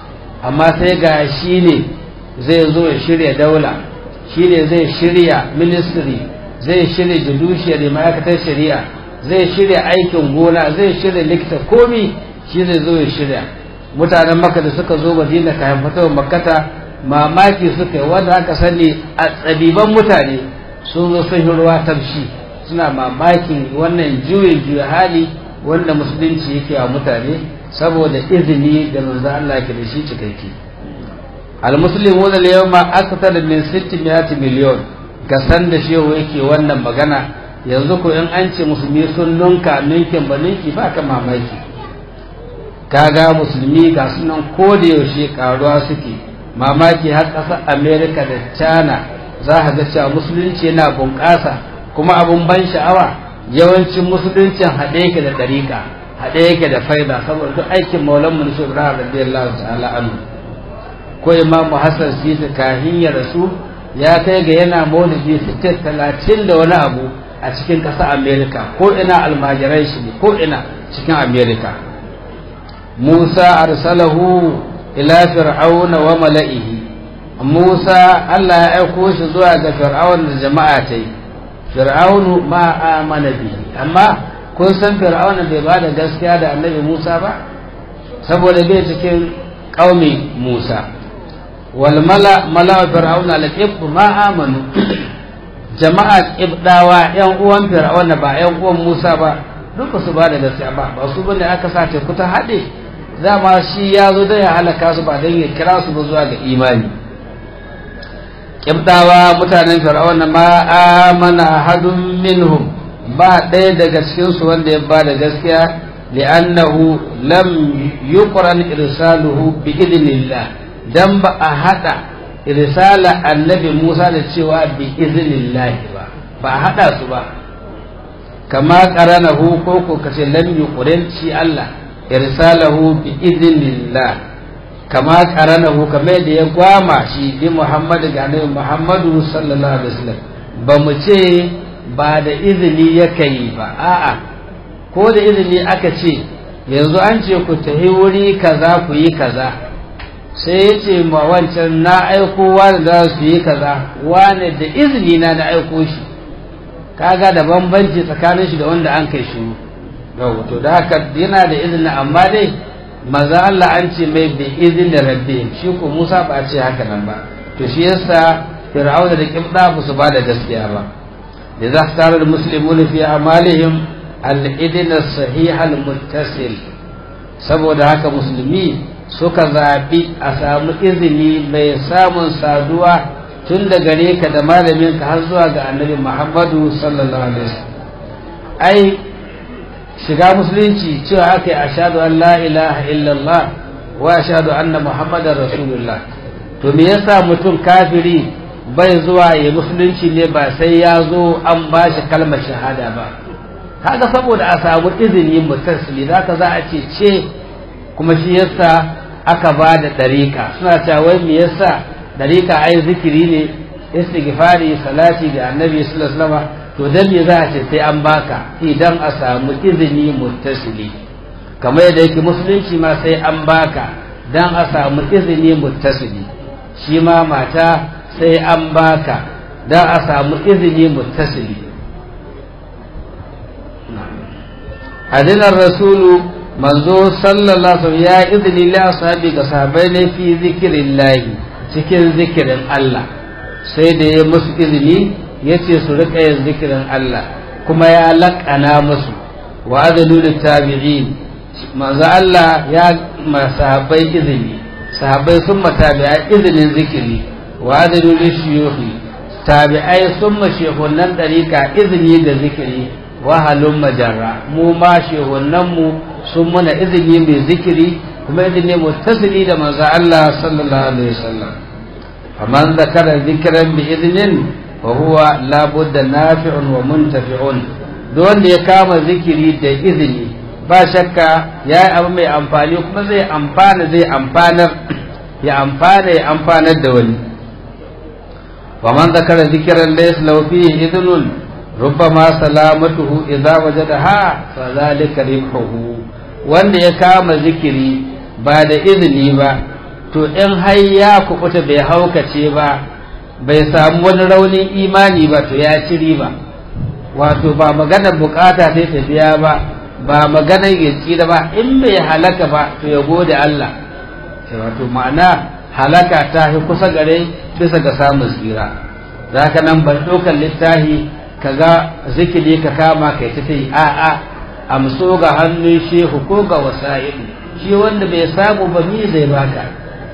amma sai ga shi ne zai zo ya shirya daula, shi ne zai shirya ministry, zai shirya judiciary ma'aikatar shari'a, zai shirya aikin gona, zai shirya likita, komi shi zai zo ya shirya. Mutanen Makka da suka zo Madina kayan fitowar Makkata mamaki suka yi, wanda aka sani a tsabiban mutane sun zo sun ruwa tafshi, suna mamakin wannan juyin juya hali wanda musulunci yake wa mutane saboda izini da manzo Allah ke da shi cikakke. Al-muslimu da yawma akthar min sittimiyati miliyon, ka san da shehu yake wannan magana. Yanzu ko in an ce musulmi sun nunka ninkin ba ninki ba ka mamaki. Kaga musulmi ga sunan ko da yaushe karuwa suke, mamaki har ƙasar America da China za ka ga cewa musulunci yana bunƙasa, kuma abun ban sha'awa yawancin musuluncin haɗe yake da ɗariƙa, haɗe yake da faida, saboda duk aikin maulan mun shi Ibrahim radiyallahu ta'ala anhu. Ko Imamu Hassan Sisi kahin ya rasu ya kai ga yana maulidi sittin talatin da wani abu a cikin ƙasar America, ko ina almajirai shi ne, ko ina cikin America. Musa arsalahu ila fir'auna wa mala'ihi, Musa Allah ya aiko shi zuwa ga fir'aun da jama'a ta yi. Fir'aunu ma amana bihi, amma kun san fir'auna bai ba da gaskiya da annabi Musa ba saboda bai cikin qaumi Musa. Wal mala mala fir'auna al-qib ma amanu, jama'a qibdawa yan uwan fir'auna ba yan uwan Musa ba, duka su ba da gaskiya ba, ba su bane aka sace ku ta hade, dama shi ya zo da ya halaka su ba dan ya kira su ba zuwa ga imani. Qibdawa mutanen fir'auna ma amana ahadun minhum, ba ɗaya daga cikin su wanda ya ba da gaskiya, li'annahu lam yuqran irsaluhu bi idnillah, dan ba a hada irsala annabi Musa da cewa bi idnillah ba, ba a hada su ba. Kama qaranahu ko ko kace lam yuqran shi Allah irsalahu bi idnillah, kama qaranahu kamar da ya gwama shi bi Muhammad ga annabi Muhammadu sallallahu alaihi wasallam. Ba mu ce ba da izini yake yi ba, a'a ko da izini aka ce yanzu an ce ku tafi wuri kaza ku yi kaza, sai ya ce ma wancan na aiko wani da su yi kaza, wani da izini na na aiko shi, kaga da bambanci tsakanin shi da wanda an kai shi. To da haka yana da izini, amma dai maza Allah an ce mai bi izini rabbi, shi ko Musa ba a ce haka nan ba. To shi yasa Fir'auna da Qibda ba su ba da gaskiya ba. Da za su tare da muslimun fi amalihim al-idin as-sahih al-muttasil, saboda haka musulmi suka zabi a samu izini mai samun saduwa tun da gare ka da malamin ka har zuwa ga annabi Muhammadu sallallahu alaihi wasallam. Ai shiga musulunci cewa aka yi ashhadu an la ilaha illallah wa ashhadu anna muhammadar rasulullah. To me yasa mutum kafiri bai zuwa ya musulunci ne ba sai ya zo an ba shi kalmar shahada ba? Kaga saboda a samu izini mutasili, zaka za a ce ce, kuma shi yasa aka ba da dariƙa. Suna cewa wai me yasa dariƙa ai zikiri ne, istighfari, salati ga annabi sallallahu alaihi wasallam. To dan me za a ce sai an baka? Idan a samu izini muttasili, kamar yadda yake musulunci ma sai an baka dan a samu izini muttasili, shi ma mata sai an baka dan a samu izini muttasili. Adinar rasulu manzo sallallahu alaihi wasallam ya izini li ashabi ga sahabbai ne fi zikrillahi, cikin zikirin Allah, sai da ya musu izini yace su rika yin zikirin Allah, kuma ya laƙana musu. Wa adalul tabi'in, manzo Allah ya masahabai izini, sahabbai sun matabi'a izinin zikiri. Wa adalul shuyukhi, tabi'ai sun ma shehunan dariqa izini da zikiri. Wa halum majarra, mu ma shehunan mu sun muna izini mai zikiri, kuma izini muttasili da manzo Allah sallallahu alaihi wasallam. Faman zakara zikran bi idnin wa huwa la budda nafi'un wa muntafi'un, duk wanda ya kama zikiri da izini ba shakka ya yi abu mai amfani, kuma zai amfana zai amfanar ya amfana ya amfanar da wani. wa man zakara zikran laysa lahu fihi idnun rubbama salamatuhu idza wajadaha fa zalika ribhuhu, wanda ya kama zikiri ba da izini ba, to in har ya kubuta bai haukace ba bai samu wani raunin imani ba to ya ci riba. Wato ba maganar bukata sai ta biya ba, ba maganar ya tsira ba, in bai halaka ba to ya gode Allah. Wato ma'ana halaka ta fi kusa gare bisa ga samun tsira. Za ka nan ban ɗaukar littafi ka ga zikiri ka kama kai ta ta yi a'a amso ga hannun shehu ko ga wasa'ilu, shi wanda bai samu ba mi zai baka.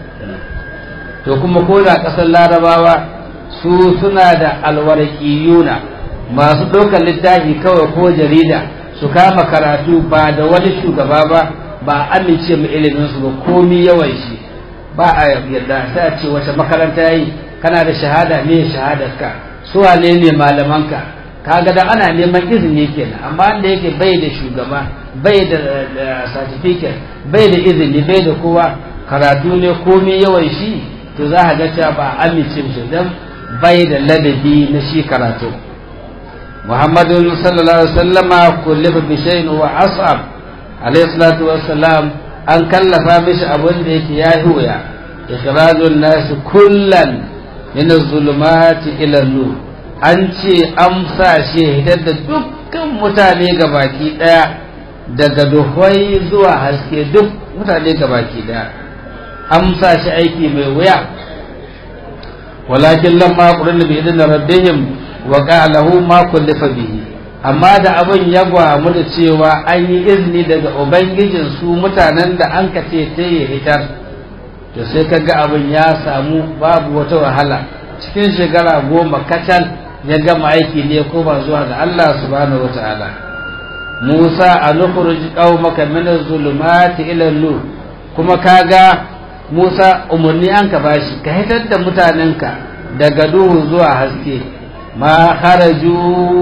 To kuma ko da ƙasar larabawa su suna da alwarqiyuna masu ɗaukar littafi kawai ko jarida su kama karatu ba da wani shugaba ba, ba amince mu ilimin su ba komi yawan shi ba a yadda sai a ce wace makaranta yi, kana da shahada ne shahadarka, su wane ne malamanka, kaga da ana neman izini kenan. Amma da yake bai da shugaba, bai da certificate, bai da izini, bai da kowa, karatu ne komi yawan shi, to za a ga cewa ba amince shi dan bai da ladabi na shi karatu. Muhammadu sallallahu alaihi wasallama kullifa bi shay'in wa as'ab alayhi salatu wassalam, an kallafa mishi abin da yake ya huya ikhrajun nas kullan min az-zulumati ila an-nur, an ce amsa shi hitar da dukkan mutane gabaki daya daga duhwai zuwa haske, duk mutane gabaki daya amsa shi aiki mai wuya. walakin lamma qurana bi idin rabbihim wa qa'alahu ma kullifa bihi, amma da abin ya gwamu da cewa an yi izini daga ubangijin su mutanen da an kace ta yi hitar, to sai kaga abin ya samu babu wata wahala, cikin shekara goma kacal ya gama aiki ne ko ba zuwa ga Allah subhanahu wataala. Musa a nukhruj qaumaka min az-zulumati ila an-nur, kuma kaga Musa umarni an ka bashi ka hitar da mutanenka daga duhu zuwa haske. Ma kharaju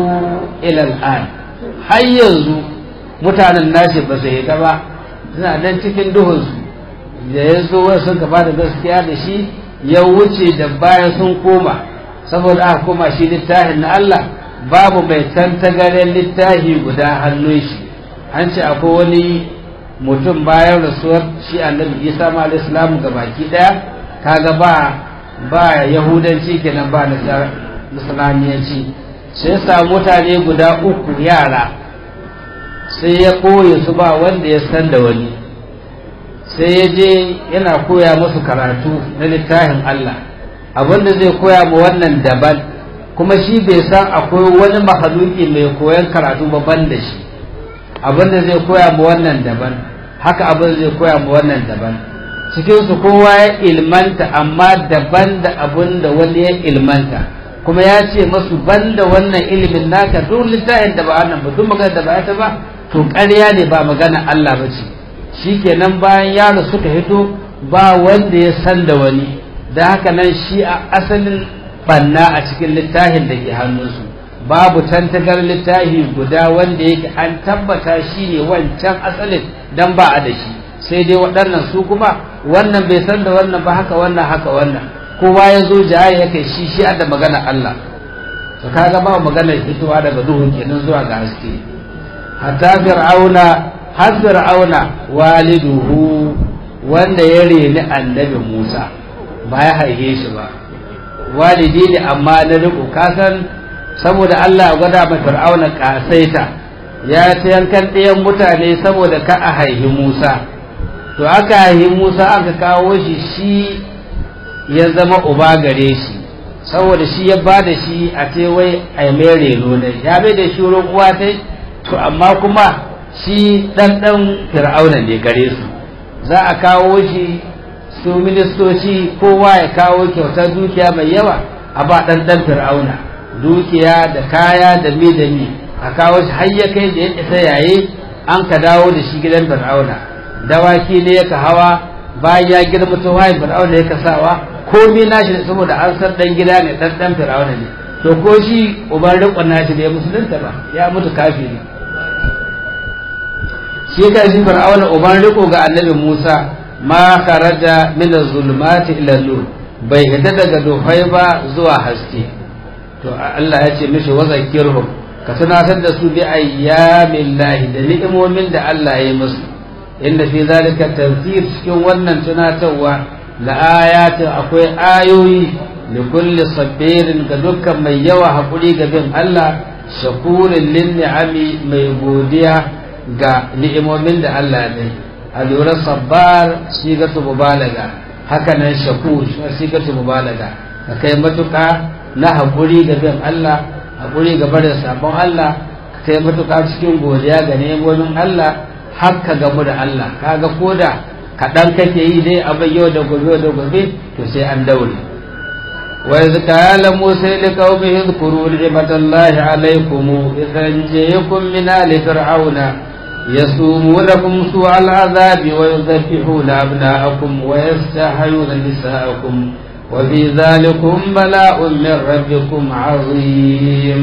ila al-an, har yanzu mutanen nashi ba su hita ba, suna nan cikin duhunsu. Da ya zo sun ka ba da gaskiya da shi ya wuce da baya sun koma, saboda aka koma shi littafin na Allah babu mai tantagaren littafi guda hannun shi. An ce akwai wani mutum bayan rasuwar shi annabi Isa ma alayhi salamu ga baki daya, kaga ba ba yahudanci kenan ba nasaraniyanci, sai ya samu mutane guda uku yara sai ya koye su ba wanda ya san da wani, sai ya je yana koya musu karatu na littafin Allah. Abinda zai koya mu wannan daban, kuma shi bai san akwai wani mahaluki mai koyan karatu ba ban da shi. Abinda zai koya mu wannan daban, haka abin zai koya mu wannan daban. Cikin su kowa ya ilmanta, amma daban da abin da wani ya ilmanta, kuma ya ce masu banda wannan ilimin naka duk littafin da ba wannan ba, duk magana da ba ta ba to ƙarya ne, ba magana Allah ba ce. Shikenan bayan yaro suka hito ba wanda ya san da wani, da haka nan shi a asalin banna a cikin littafin da ke hannunsu. Babu tantagar littafi guda wanda yake an tabbata shi ne wancan asalin, dan ba a da shi, sai dai waɗannan su kuma wannan bai san da wannan ba, haka wannan haka wannan, kowa ya zo jaya ya kai shi shi da magana Allah. To kaga ba magana fitowa daga duhu kenan zuwa ga haske. Hatta fir'auna, har fir'auna waliduhu, wanda ya reni annabi Musa ba ya haife shi ba, walidi ne amma na riko. Kasan saboda Allah ya gwada ma fir'auna kasaita, ya ta yankan ɗayan mutane saboda ka a haihi Musa. To aka haihi Musa aka kawo shi, shi ya zama uba gare shi, saboda shi ya ba da shi a tewai a mai reno ne, ya bai da shi wurin uwa ta. To amma kuma shi ɗanɗan fir'auna ne gare su, za a kawo shi su ministoci kowa ya kawo kyautar dukiya mai yawa a ba ɗanɗan fir'auna, dukiya da kaya da mi da mi a kawo shi har ya kai da ya isa yaye an ka dawo da shi gidan fir'auna. Dawaki ne yaka hawa, bayan ya girma ta wayin fir'auna yaka sawa, komi nashi ne saboda an san dan gida ne, dan dan fir'auna ne. To ko shi uban riƙon nashi da ya musulunta ba, ya mutu kafiri. Shi kai shi fir'auna uban riƙo ga annabi Musa, ma kharaja min az-zulumati ila nur, bai hita daga duhai ba zuwa haske. To Allah ya ce mishi wa zakirhum, ka tunatar da su bi ayyamillahi, da ni'imomin da Allah ya yi musu. Inda fi zalika tazkir, cikin wannan tunatarwa la ayatin akwai ayoyi li kulli sabirin ga dukkan mai yawa hakuri ga bin Allah shakurin lin ni'ami mai godiya ga ni'imomin da Allah ya yi a lura sabbar sigatu mubalaga haka nan shakur sigatu mubalaga ka kai matuƙa na hakuri ga bin Allah hakuri ga barin sabon Allah ka kai matuƙa cikin godiya ga ni'imomin Allah har ka gamu da Allah kaga koda kaɗan kake yi dai abin yau da gobe da gobe to sai an daure وإذ قال موسى لقومه اذكروا نعمة الله عليكم إذ أنجيكم من آل فرعون يسومونكم سوء العذاب ويذبحون أبناءكم ويستحيون نساءكم وفي ذلكم بلاء من ربكم عظيم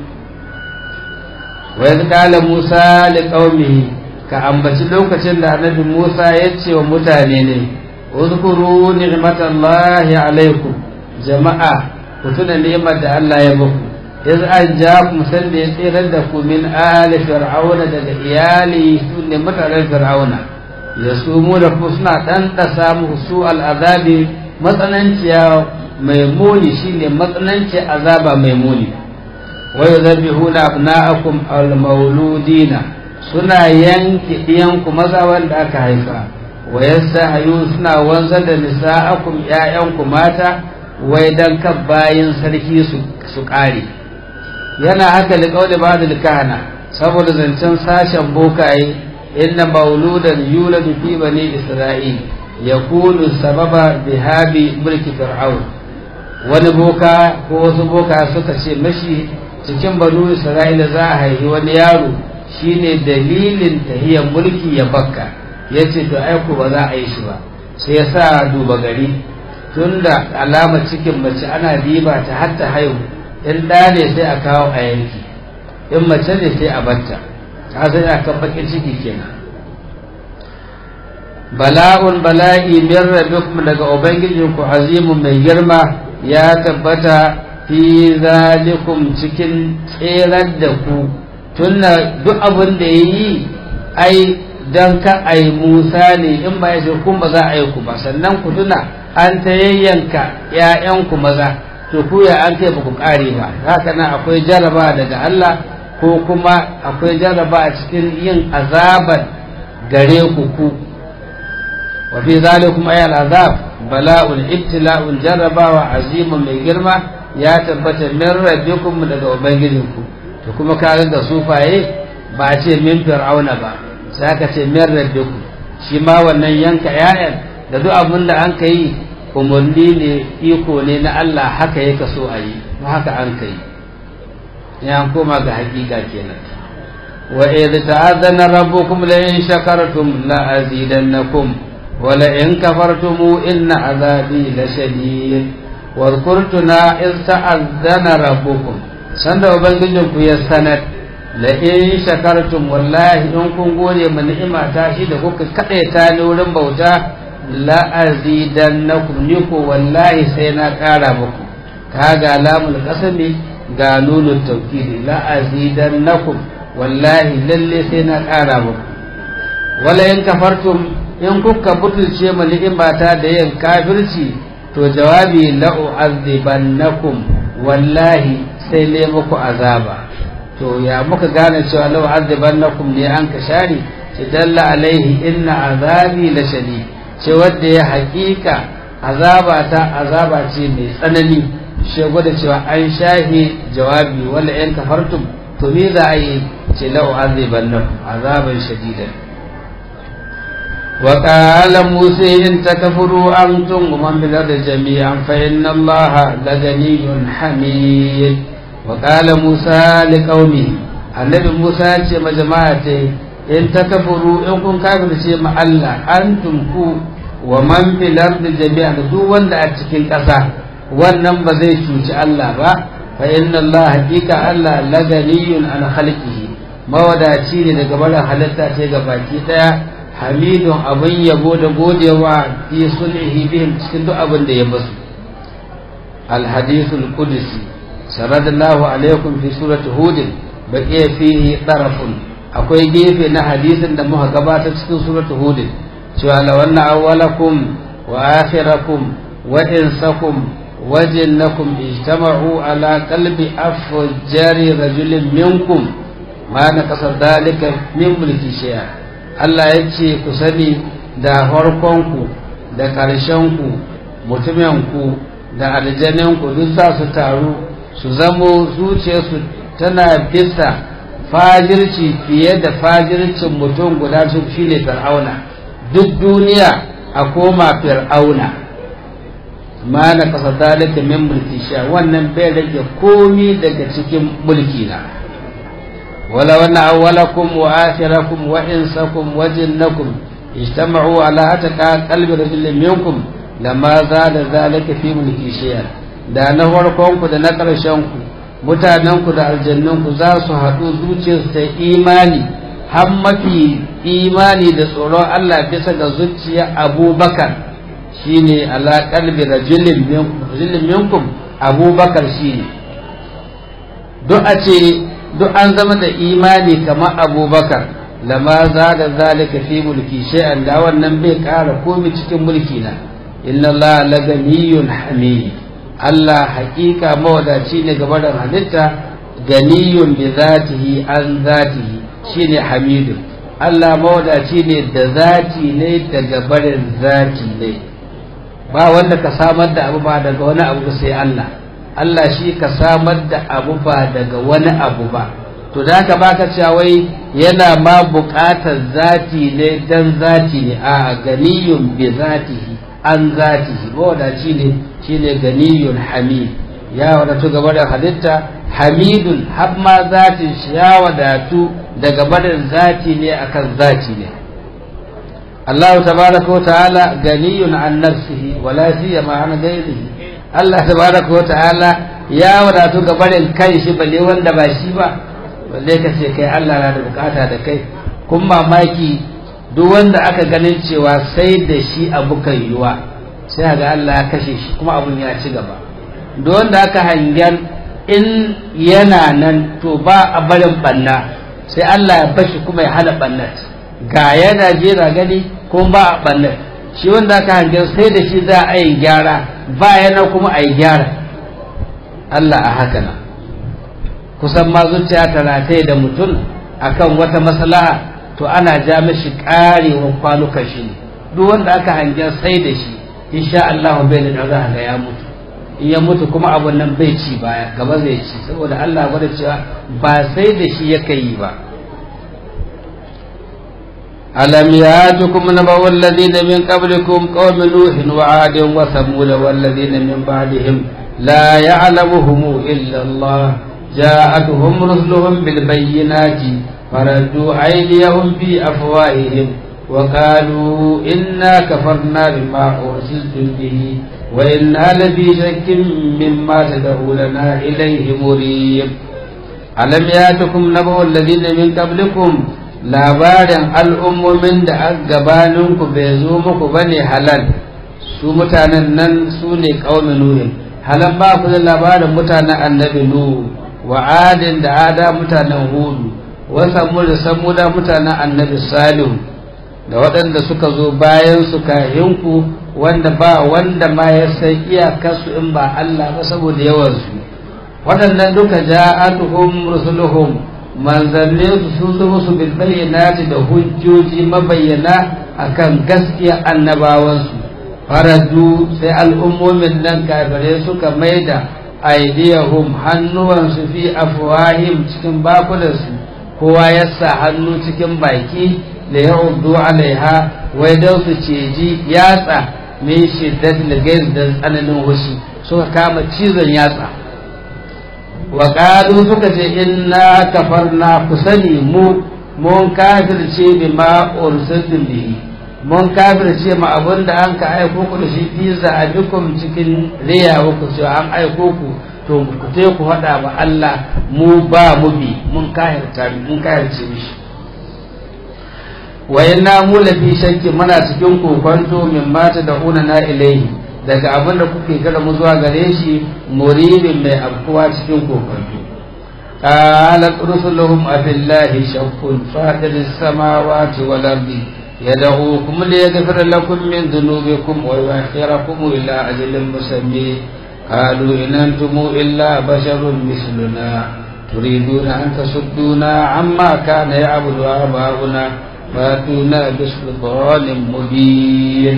وإذ قال موسى لقومه كأنبت لوكة النبي موسى يتشي ومتانين اذكروا نعمة الله عليكم jama'a ku tuna ni'imar da Allah ya muku iz an ja ku san da ya tsirar da ku min ali fir'auna daga iyali su ne mutanen fir'auna ya sumu da ku suna dan da samu su al'azabi matsananciya mai muni shine matsananci azaba mai muni wa yuzabihuna abna'akum al-mauludina suna yanke diyanku maza wanda aka haifa wa yastahayu suna wanzar da nisa'akum ƴaƴanku mata wai dan kan bayin sarki su ƙare yana haka liƙauli ba da likana saboda zancen sashen bokaye inna mauludan yuladu fi bani isra'il yakunu sababa bihabi mulki fir'aun wani boka ko wasu boka suka ce mashi cikin banu isra'ila za a haihi wani yaro shine dalilin tahiyar mulki ya bakka yace to ai ko ba za a yi shi ba sai ya sa duba gari tunda alamar cikin mace ana diba ta har ta haihu in da ne sai a kawo a yanki in mace ne sai a batta ta sai a kan bakin ciki kenan bala'un bala'i min rabbikum daga ubangijinku azimun mai girma ya tabbata fi zalikum cikin tserar da ku tunna duk abin da yayi ai dan ka ai Musa ne in ba ya kun ba za a yi ku ba sannan ku tuna an ta yayyanka ‘ya'yanku maza to ku ya an kai ba ku ƙare ba haka nan akwai jaraba daga Allah ko kuma akwai jaraba a cikin yin azaban gare ku ku wa fi zalikum ayal azab bala'ul ibtila'ul jarabawa azimun mai girma ya tabbata min rabbikum daga ubangijinku to kuma ka ga sufaye ba a ce min fir'auna ba sai aka ce min rabbikum shi ma wannan yanka ‘ya'yan da duk abin da an ka yi umarni ne iko ne na Allah haka yake so a yi haka an ka yi ya koma ga hakika kenan wa idh ta'adana rabbukum la in shakartum la azidannakum wa la in kafartum inna azabi la shadid wa dhkurtuna idh ta'adana rabbukum sanda ubangijin ku ya sanar la in shakartum wallahi in kun gode mu ni'ima ta shi da kuka kadaita ni wurin bauta la'azidannakum ni ko wallahi sai na ƙara muku kaga lamul qasami ga nunut tawkid la'azidannakum wallahi lalle sai na ƙara muku wala in kafartum in kuka butulce mu ni'imata da yin kafirci to jawabi la'u'azibannakum wallahi sai ne muku azaba to ya muka gane cewa la'u'azibannakum ne an ka share ce dalla alaihi inna azabi la shadid ce wadda ya haƙiƙa azaba ta azaba ce mai tsanani shi gwada cewa an shahi jawabi wala yan kafartum to me za a yi ce lau aziban nan azaban shadidan wa qala musa in takfuru antum wa man bil ardi jami'an fa inna allaha laganiyyun hamid wa qala musa liqaumi annabi musa ya ce ma jama'a in takfuru in kun kafirce ma Allah antum ku wa man fil ardi jami'an duk wanda a cikin ƙasa wannan ba zai cuci Allah ba fa inna Allah haqiqa Allah laganiyun an khalqihi mawadaci ne daga barin halitta ce ga baki daya hamidun abin yabo da godewa fi sulhi bihim cikin duk abin da ya basu al hadithul qudsi sallallahu alaikum fi surati hud baqiya fihi tarafun akwai gefe na hadisin da muka gabata cikin suratul hud cewa la wanna awwalakum wa akhirakum wa insakum wa jinnakum ijtama'u ala qalbi afjari rajulin minkum ma nakasa dhalika min mulki shay'a. Allah yace ku sani da farkonku da ƙarshenku mutumenku da aljaninku duk za su taru su zamo zuciyarsu tana bisa fajirci fiye da fajircin mutum guda su shine fir'auna. duk duniya a koma fir'auna ma na kasa dalika min mulki sha wannan bai rage komi daga cikin mulki na. wala wana awwalakum wa akhirakum wa insakum wa jinnakum ijtama'u ala atqa qalbi rajulin minkum lama zada zalika fi mulki shay'an. da na farkon ku da na karshen ku mutanen ku da aljannun ku za su haɗu zuciyarsu ta imani har mafi imani da tsoron Allah bisa ga zuciya Abubakar shine ala qalbi rajulin minkum Abubakar shine duk a ce duk an zama da imani kamar Abubakar lama zada zalika fi mulki shay'an da wannan bai ƙara komai cikin mulki na. inna Allah laganiyun hamid. Allah haƙiƙa mawadaci ne gaba da halitta, ganiyun bi zatihi an zatihi shine hamidun. Allah mawadaci ne da zati ne daga barin zati ne. ba wanda ka samar da abu ba daga wani abu sai Allah. Allah shi ka samar da abu ba daga wani abu ba. to da haka baka cewa wai yana ma buƙatar zati ne dan zati ne, a ganiyun bi zatihi an zatihi mawadaci ne shine ganiyun hamid. ya wadatu gaba da halitta, hamidun har ma zatin shi ya wadatu daga barin zati ne akan zati ne. Allah tabaraka wa ta'ala ganiyun an nafsihi wala siyama an ghairihi. Allah tabaraka wa ta'ala ya wadatu ga barin kanshi balle wanda ba shi ba, balle ka ce kai Allah na da bukata da kai. kun mamaki duk wanda aka ganin cewa sai da shi abu kan yiwa sai ga Allah ya kashe shi kuma abun ya ci gaba. duk wanda aka hangen in yana nan to ba a barin banna sai Allah ya bashi kuma ya hana bannat. ga yana jera gani kuma ba a bannat. shi wanda aka hangen sai da shi za a yi gyara ba yana kuma a yi gyara. Allah a haka nan kusan ma zuciya talatai da mutum akan wata maslaha to ana ja mishi karewar kwanukan shi ne. duk wanda aka hangen sai da shi insha Allah bai da daga ga ya mutu. in ya mutu kuma abun nan bai ci baya gaba zai ci, saboda Allah gwada cewa ba sai da shi yake yi ba. alam yatukum nabawu alladhina min qablikum qaum nuhin wa adin wa thamud wal ladina min ba'dihim la ya'lamuhum illa Allah ja'atuhum rusuluhum bil bayyinati faraddu aydiyahum fi afwahihim wa qalu inna kafarna bima ursiltum bihi wa inna lafi shakkin mimma tad'una ilayhi murib. alam yatukum nabawu alladhina min qablikum labarin al'ummomin da a gabaninku bai zo muku bane halal. su mutanen nan su ne ƙaumin nuhin. halal ba ku da labarin mutanen annabi nuhu wa adin da ada mutanen hudu wa samud da samuda mutanen annabi salihu da waɗanda suka zo bayan su kahinku wanda ba wanda ma ya san iyakarsu in ba Allah ba saboda yawansu. waɗannan duka ja'atuhum rusuluhum manzannin su sun zo musu bil bayyinati da hujjoji mabayyana akan gaskiya annabawansu. faradu sai al'ummomin nan kafirai suka maida aidiyahum hannuwansu fi afwahim cikin bakunansu, kowa ya sa hannu cikin baki da ya uddu alaiha wai don su ceji yatsa min shiddatil gaiz da tsananin hushi suka kama cizon yatsa. wa qalu suka ce inna kafarna kusani mu mun kafirce bima ursiltum bihi mun kafirce ma abinda an ka aiko ku da shi fi za'abikum cikin riya ku cewa an aiko ku to ku te ku hada ba Allah mu ba mu bi mun kafirta mun kafirce mishi. wa inna mu lafi shakki muna cikin kokonto min mata da una na ilaihi daga abin da kuke kada mu zuwa gare shi muribin mai abkuwa cikin kokonto. qalat rusuluhum abillahi shakkun fatiris samawati wal ardi يدعوكم ليغفر لكم من ذنوبكم ويؤخركم إلى أجل مسمى قالوا إن أنتم إلا بشر مثلنا تريدون أن تصدونا عما كان يعبد آباؤنا فأتونا بسلطان مبين.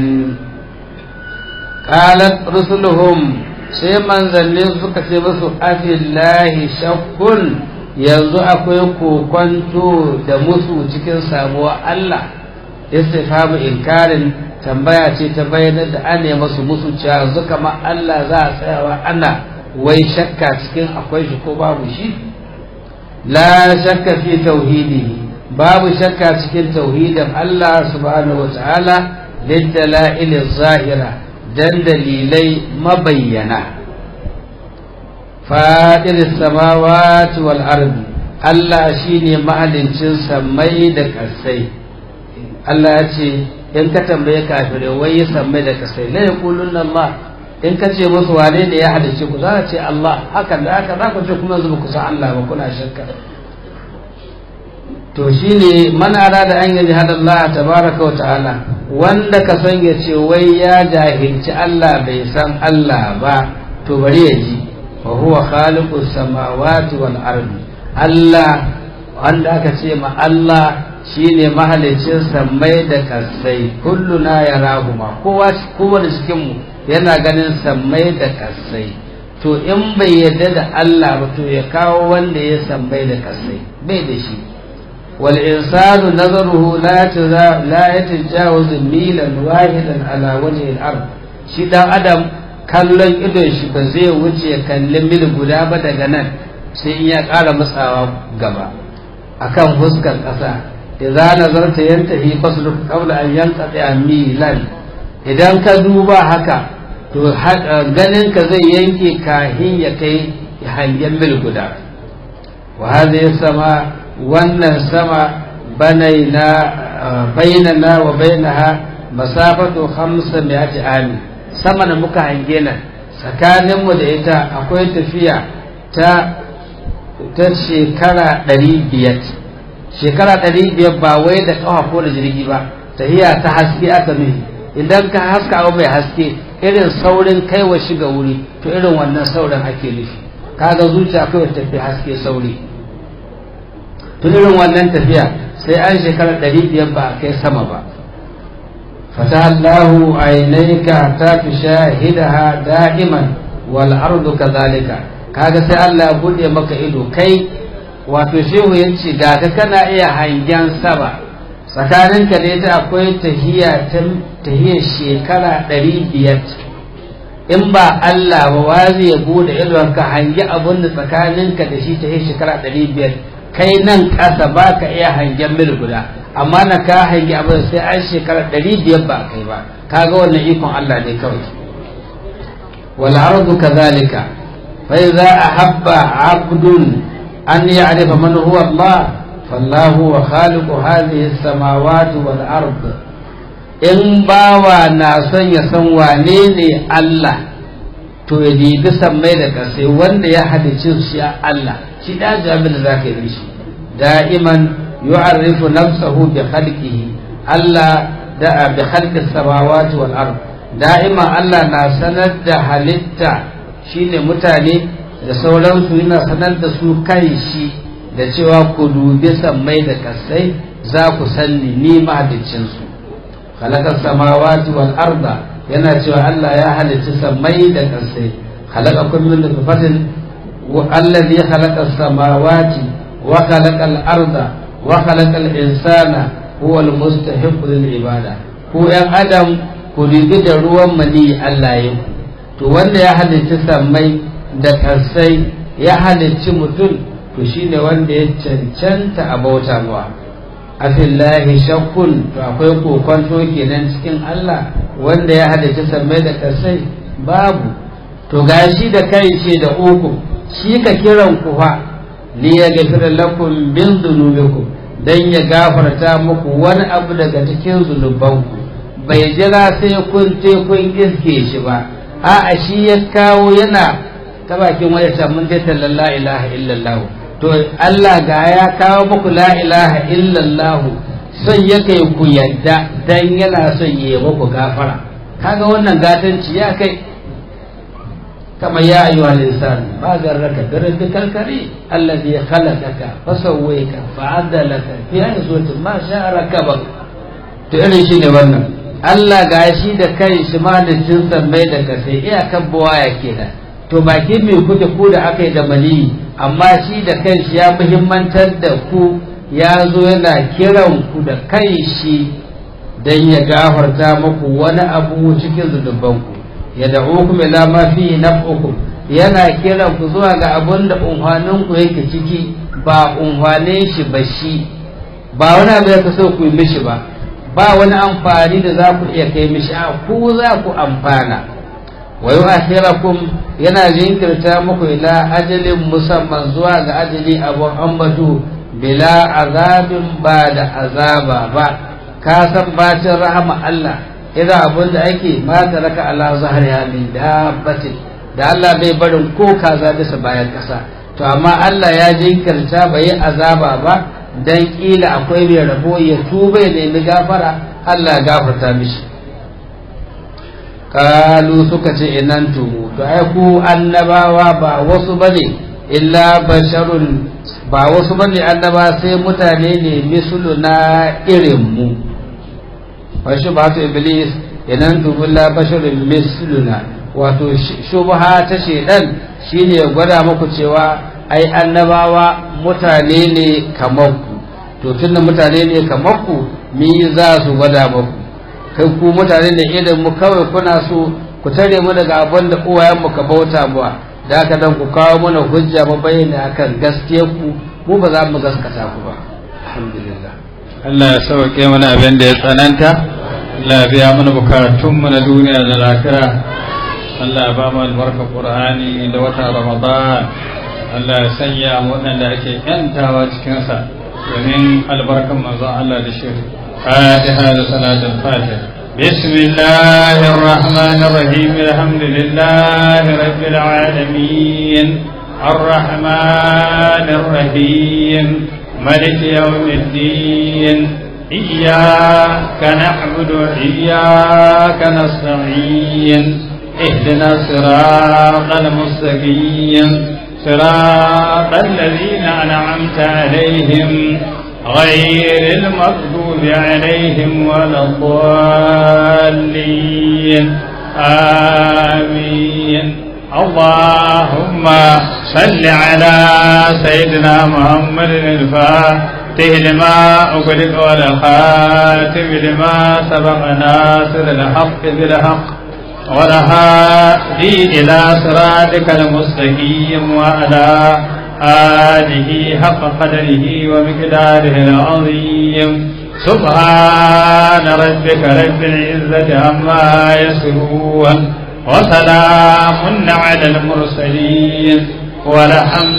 قالت رسلهم sai manzannin suka ce musu afillahi shakkun, yanzu akwai kokwanto da musu cikin samuwa Allah. Istifhamu inkarin tambaya ce ta bayyana da an ne masu musu cewa yanzu kamar Allah za a tsayawa ana wai shakka cikin akwai shi ko babu shi. La shakka fi tauhidi, babu shakka cikin tauhidin Allah subhanahu wa ta'ala liddala'il zahira dan dalilai mabayyana. Fadir samawati wal ardi, Allah shine mahalincin samai da kasai. Allah ya ce in ka tambaye kafirai wai samai da kasai la yaquluna Allah, in ka ce musu wane ne ya halice ku za ce Allah, hakan da haka za ku ce kuma yanzu ku san Allah ba, kuna shakka. To shine man arada an yaji hada Allah tabaraka wa ta'ala, wanda ka san ya ce wai ya jahilci Allah bai san Allah ba, to bari ya ji wa huwa khaliqus samawati wal ardi. Allah wanda aka ce ma Allah shine mahalicin sammai da kasai, kulluna yarahuma, kowa kowa da cikin mu yana ganin sammai da kasai. To in bai yarda da Allah ba, to ya kawo wanda ya sammai da kasai, bai da shi. والإنسان نظره لا لا يتجاوز ميلا واحدا على وجه الأرض. shi dan adam kallon idon shi ba zai wuce kallon mil guda ba daga nan sai in ya ƙara matsawa gaba akan fuskar ƙasa. idza nazarta yantahi faslu qabla an yanqati milan, idan ka duba haka to ganin ka zai yanke kahin ya kai hangen mil guda. wa hadhihi sama, wannan sama banaina bainana wa bainaha masafatu khamsa mi'ati ami, sama da muka hange nan tsakanin mu da ita akwai tafiya ta ta shekara ɗari biyar. shekara ɗari biyar ba wai da ƙafa ko da jirgi ba, tahiya ta haske aka nufi. idan ka haska abu mai haske irin saurin kaiwa shiga wuri, to irin wannan saurin ake nufi. kaga zuciya kawai tafi haske sauri, tun irin wannan tafiya sai an shekara ɗari biyar ba a kai sama ba. fata Allahu ainaika ta tushahidaha da'iman wal ardu kadhalika, kaga sai Allah ya bude maka ido kai, wato shehu yace ga ka kana iya hangen sama, tsakaninka da ita akwai tahiya ta tahiyar shekara ɗari biyar. in ba Allah ba wa zai bude idon ka hangi abun da tsakaninka da shi tahiyar shekara ɗari biyar. kai nan ƙasa ba ka iya hangen mil guda, amma na ka hangi abin sai an shekara ɗari biyar ba kai ba. kaga wannan ikon Allah ne kawai. wal ardu kadhalika fa idza ahabba 'abdun an ya'rifa man huwa Allah fallahu wa khaliqu hadhihi as-samawati wal ard. in bawa na son ya san wane ne Allah, to ya dibi sammai da ƙasai wanda ya halicci shi Allah. shi da jami'in da zaka yi shi da'iman yu'arrifu nafsahu bi khalqihi, Allah da bi khalqis samawati wal ard. da'iman Allah na sanar da halitta shine mutane da sauransu, yana sanar da su kai shi da cewa ku dubi sammai da kasai za ku sanni ni mahaliccin su. khalaqas samawati wal arda, yana cewa Allah ya halicci sammai da kasai. khalaqakum min nutfatin والذي خلق السماوات وخلق الأرض وخلق الإنسان هو المستحق للعبادة. هو ‘yan adam ku ribi da ruwan mani Allah ya to wanda ya halicci sammai da kasai ya halicci mutum, to shine wanda ya cancanta a bauta mawa. afillahi shakkun, to akwai kokonto kenan cikin Allah wanda ya halicci sammai da kasai? babu. to gashi da kai ce da uku shi ka kiran ku fa li yaghfir lakum min dhunubikum, dan ya gafarta muku wani abu daga cikin zunubanku. bai jira sai kun te kun iske shi ba, a'a shi ya kawo yana ta bakin wayar mun ta la ilaha illallah. to Allah ga ya kawo muku la ilaha illallah son ya kai ku yadda dan yana son ya yaba ku gafara kaga wannan gatanci ya kai kama ya ayyuha al-insan ma garraka bi rabbikal karim alladhi khalaqaka fasawwaka fa'adalaka fi ayyi suratin ma sha'a rakabak to irin shi ne wannan Allah ga shi da kai shi ma da jinsan mai da kasai iyakan buwaya kenan to bakin mai kuke ku da aka yi da mani amma shi da kai shi ya muhimmantar da ku ya zo yana kiran ku da kai shi don ya gafarta muku wani abu cikin zunubanku ya da'ukum ila ma fihi naf'ukum yana kiran ku zuwa ga abun da umfanin ku yake ciki ba umfanin shi ba shi ba wani abu ya kaso ku yi mishi ba ba wani amfani da za ku iya kai mishi a ku za ku amfana wa yu'akhirakum yana jinkirta muku ila ajalin musamman zuwa ga ajali abun ambatu bila azabin ba da azaba ba ka san bacin rahama Allah idan abun da ake ma raka ala zahriha min dabbatin da Allah bai barin ko kaza bisa bayan kasa to amma Allah ya jinkirta bai azaba ba dan kila akwai mai rabo ya tuba ya nemi gafara Allah ya gafarta mishi kalu suka ce inan tumu to ai ku annabawa ba wasu bane illa basharun ba wasu bane annaba sai mutane ne misluna irin mu wa shubhatu iblis inan tumu la basharun misluna wato shubha ta shedan shine ya gwada muku cewa ai annabawa mutane ne kamar ku to tunda mutane ne kamar ku mi za su gwada muku kai ku mutane ne irin mu kawai kuna so ku tare mu daga abin da uwayen mu ka bauta mu da haka dan ku kawo mana hujja mu bayyana akan gaskiyar ku mu ba za mu gaskata ku ba alhamdulillah Allah ya sauke mana abin da ya tsananta Allah ya biya mana bukatun mu na duniya da lahira Allah ya ba mu albarka Qur'ani da wata Ramadan Allah ya sanya mu waɗanda ake yantawa cikin sa domin albarkan manzon Allah da shi فاتحة صلاة الفاتحة بسم الله الرحمن الرحيم الحمد لله رب العالمين الرحمن الرحيم ملك يوم الدين إياك نعبد وإياك نستعين اهدنا الصراط المستقيم صراط الذين أنعمت عليهم غير المغضوب عليهم ولا الضالين آمين اللهم صل على سيدنا محمد الفاتح لما أغلق والخاتم لما سبق ناصر الحق بالحق والهادي إلى صراطك المستقيم وعلى آله حق قدره ومقداره العظيم سبحان ربك رب العزة عما يصفون وسلام على المرسلين والحمد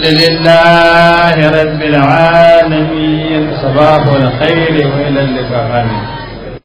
لله رب العالمين صباح الخير وإلى اللقاء آمين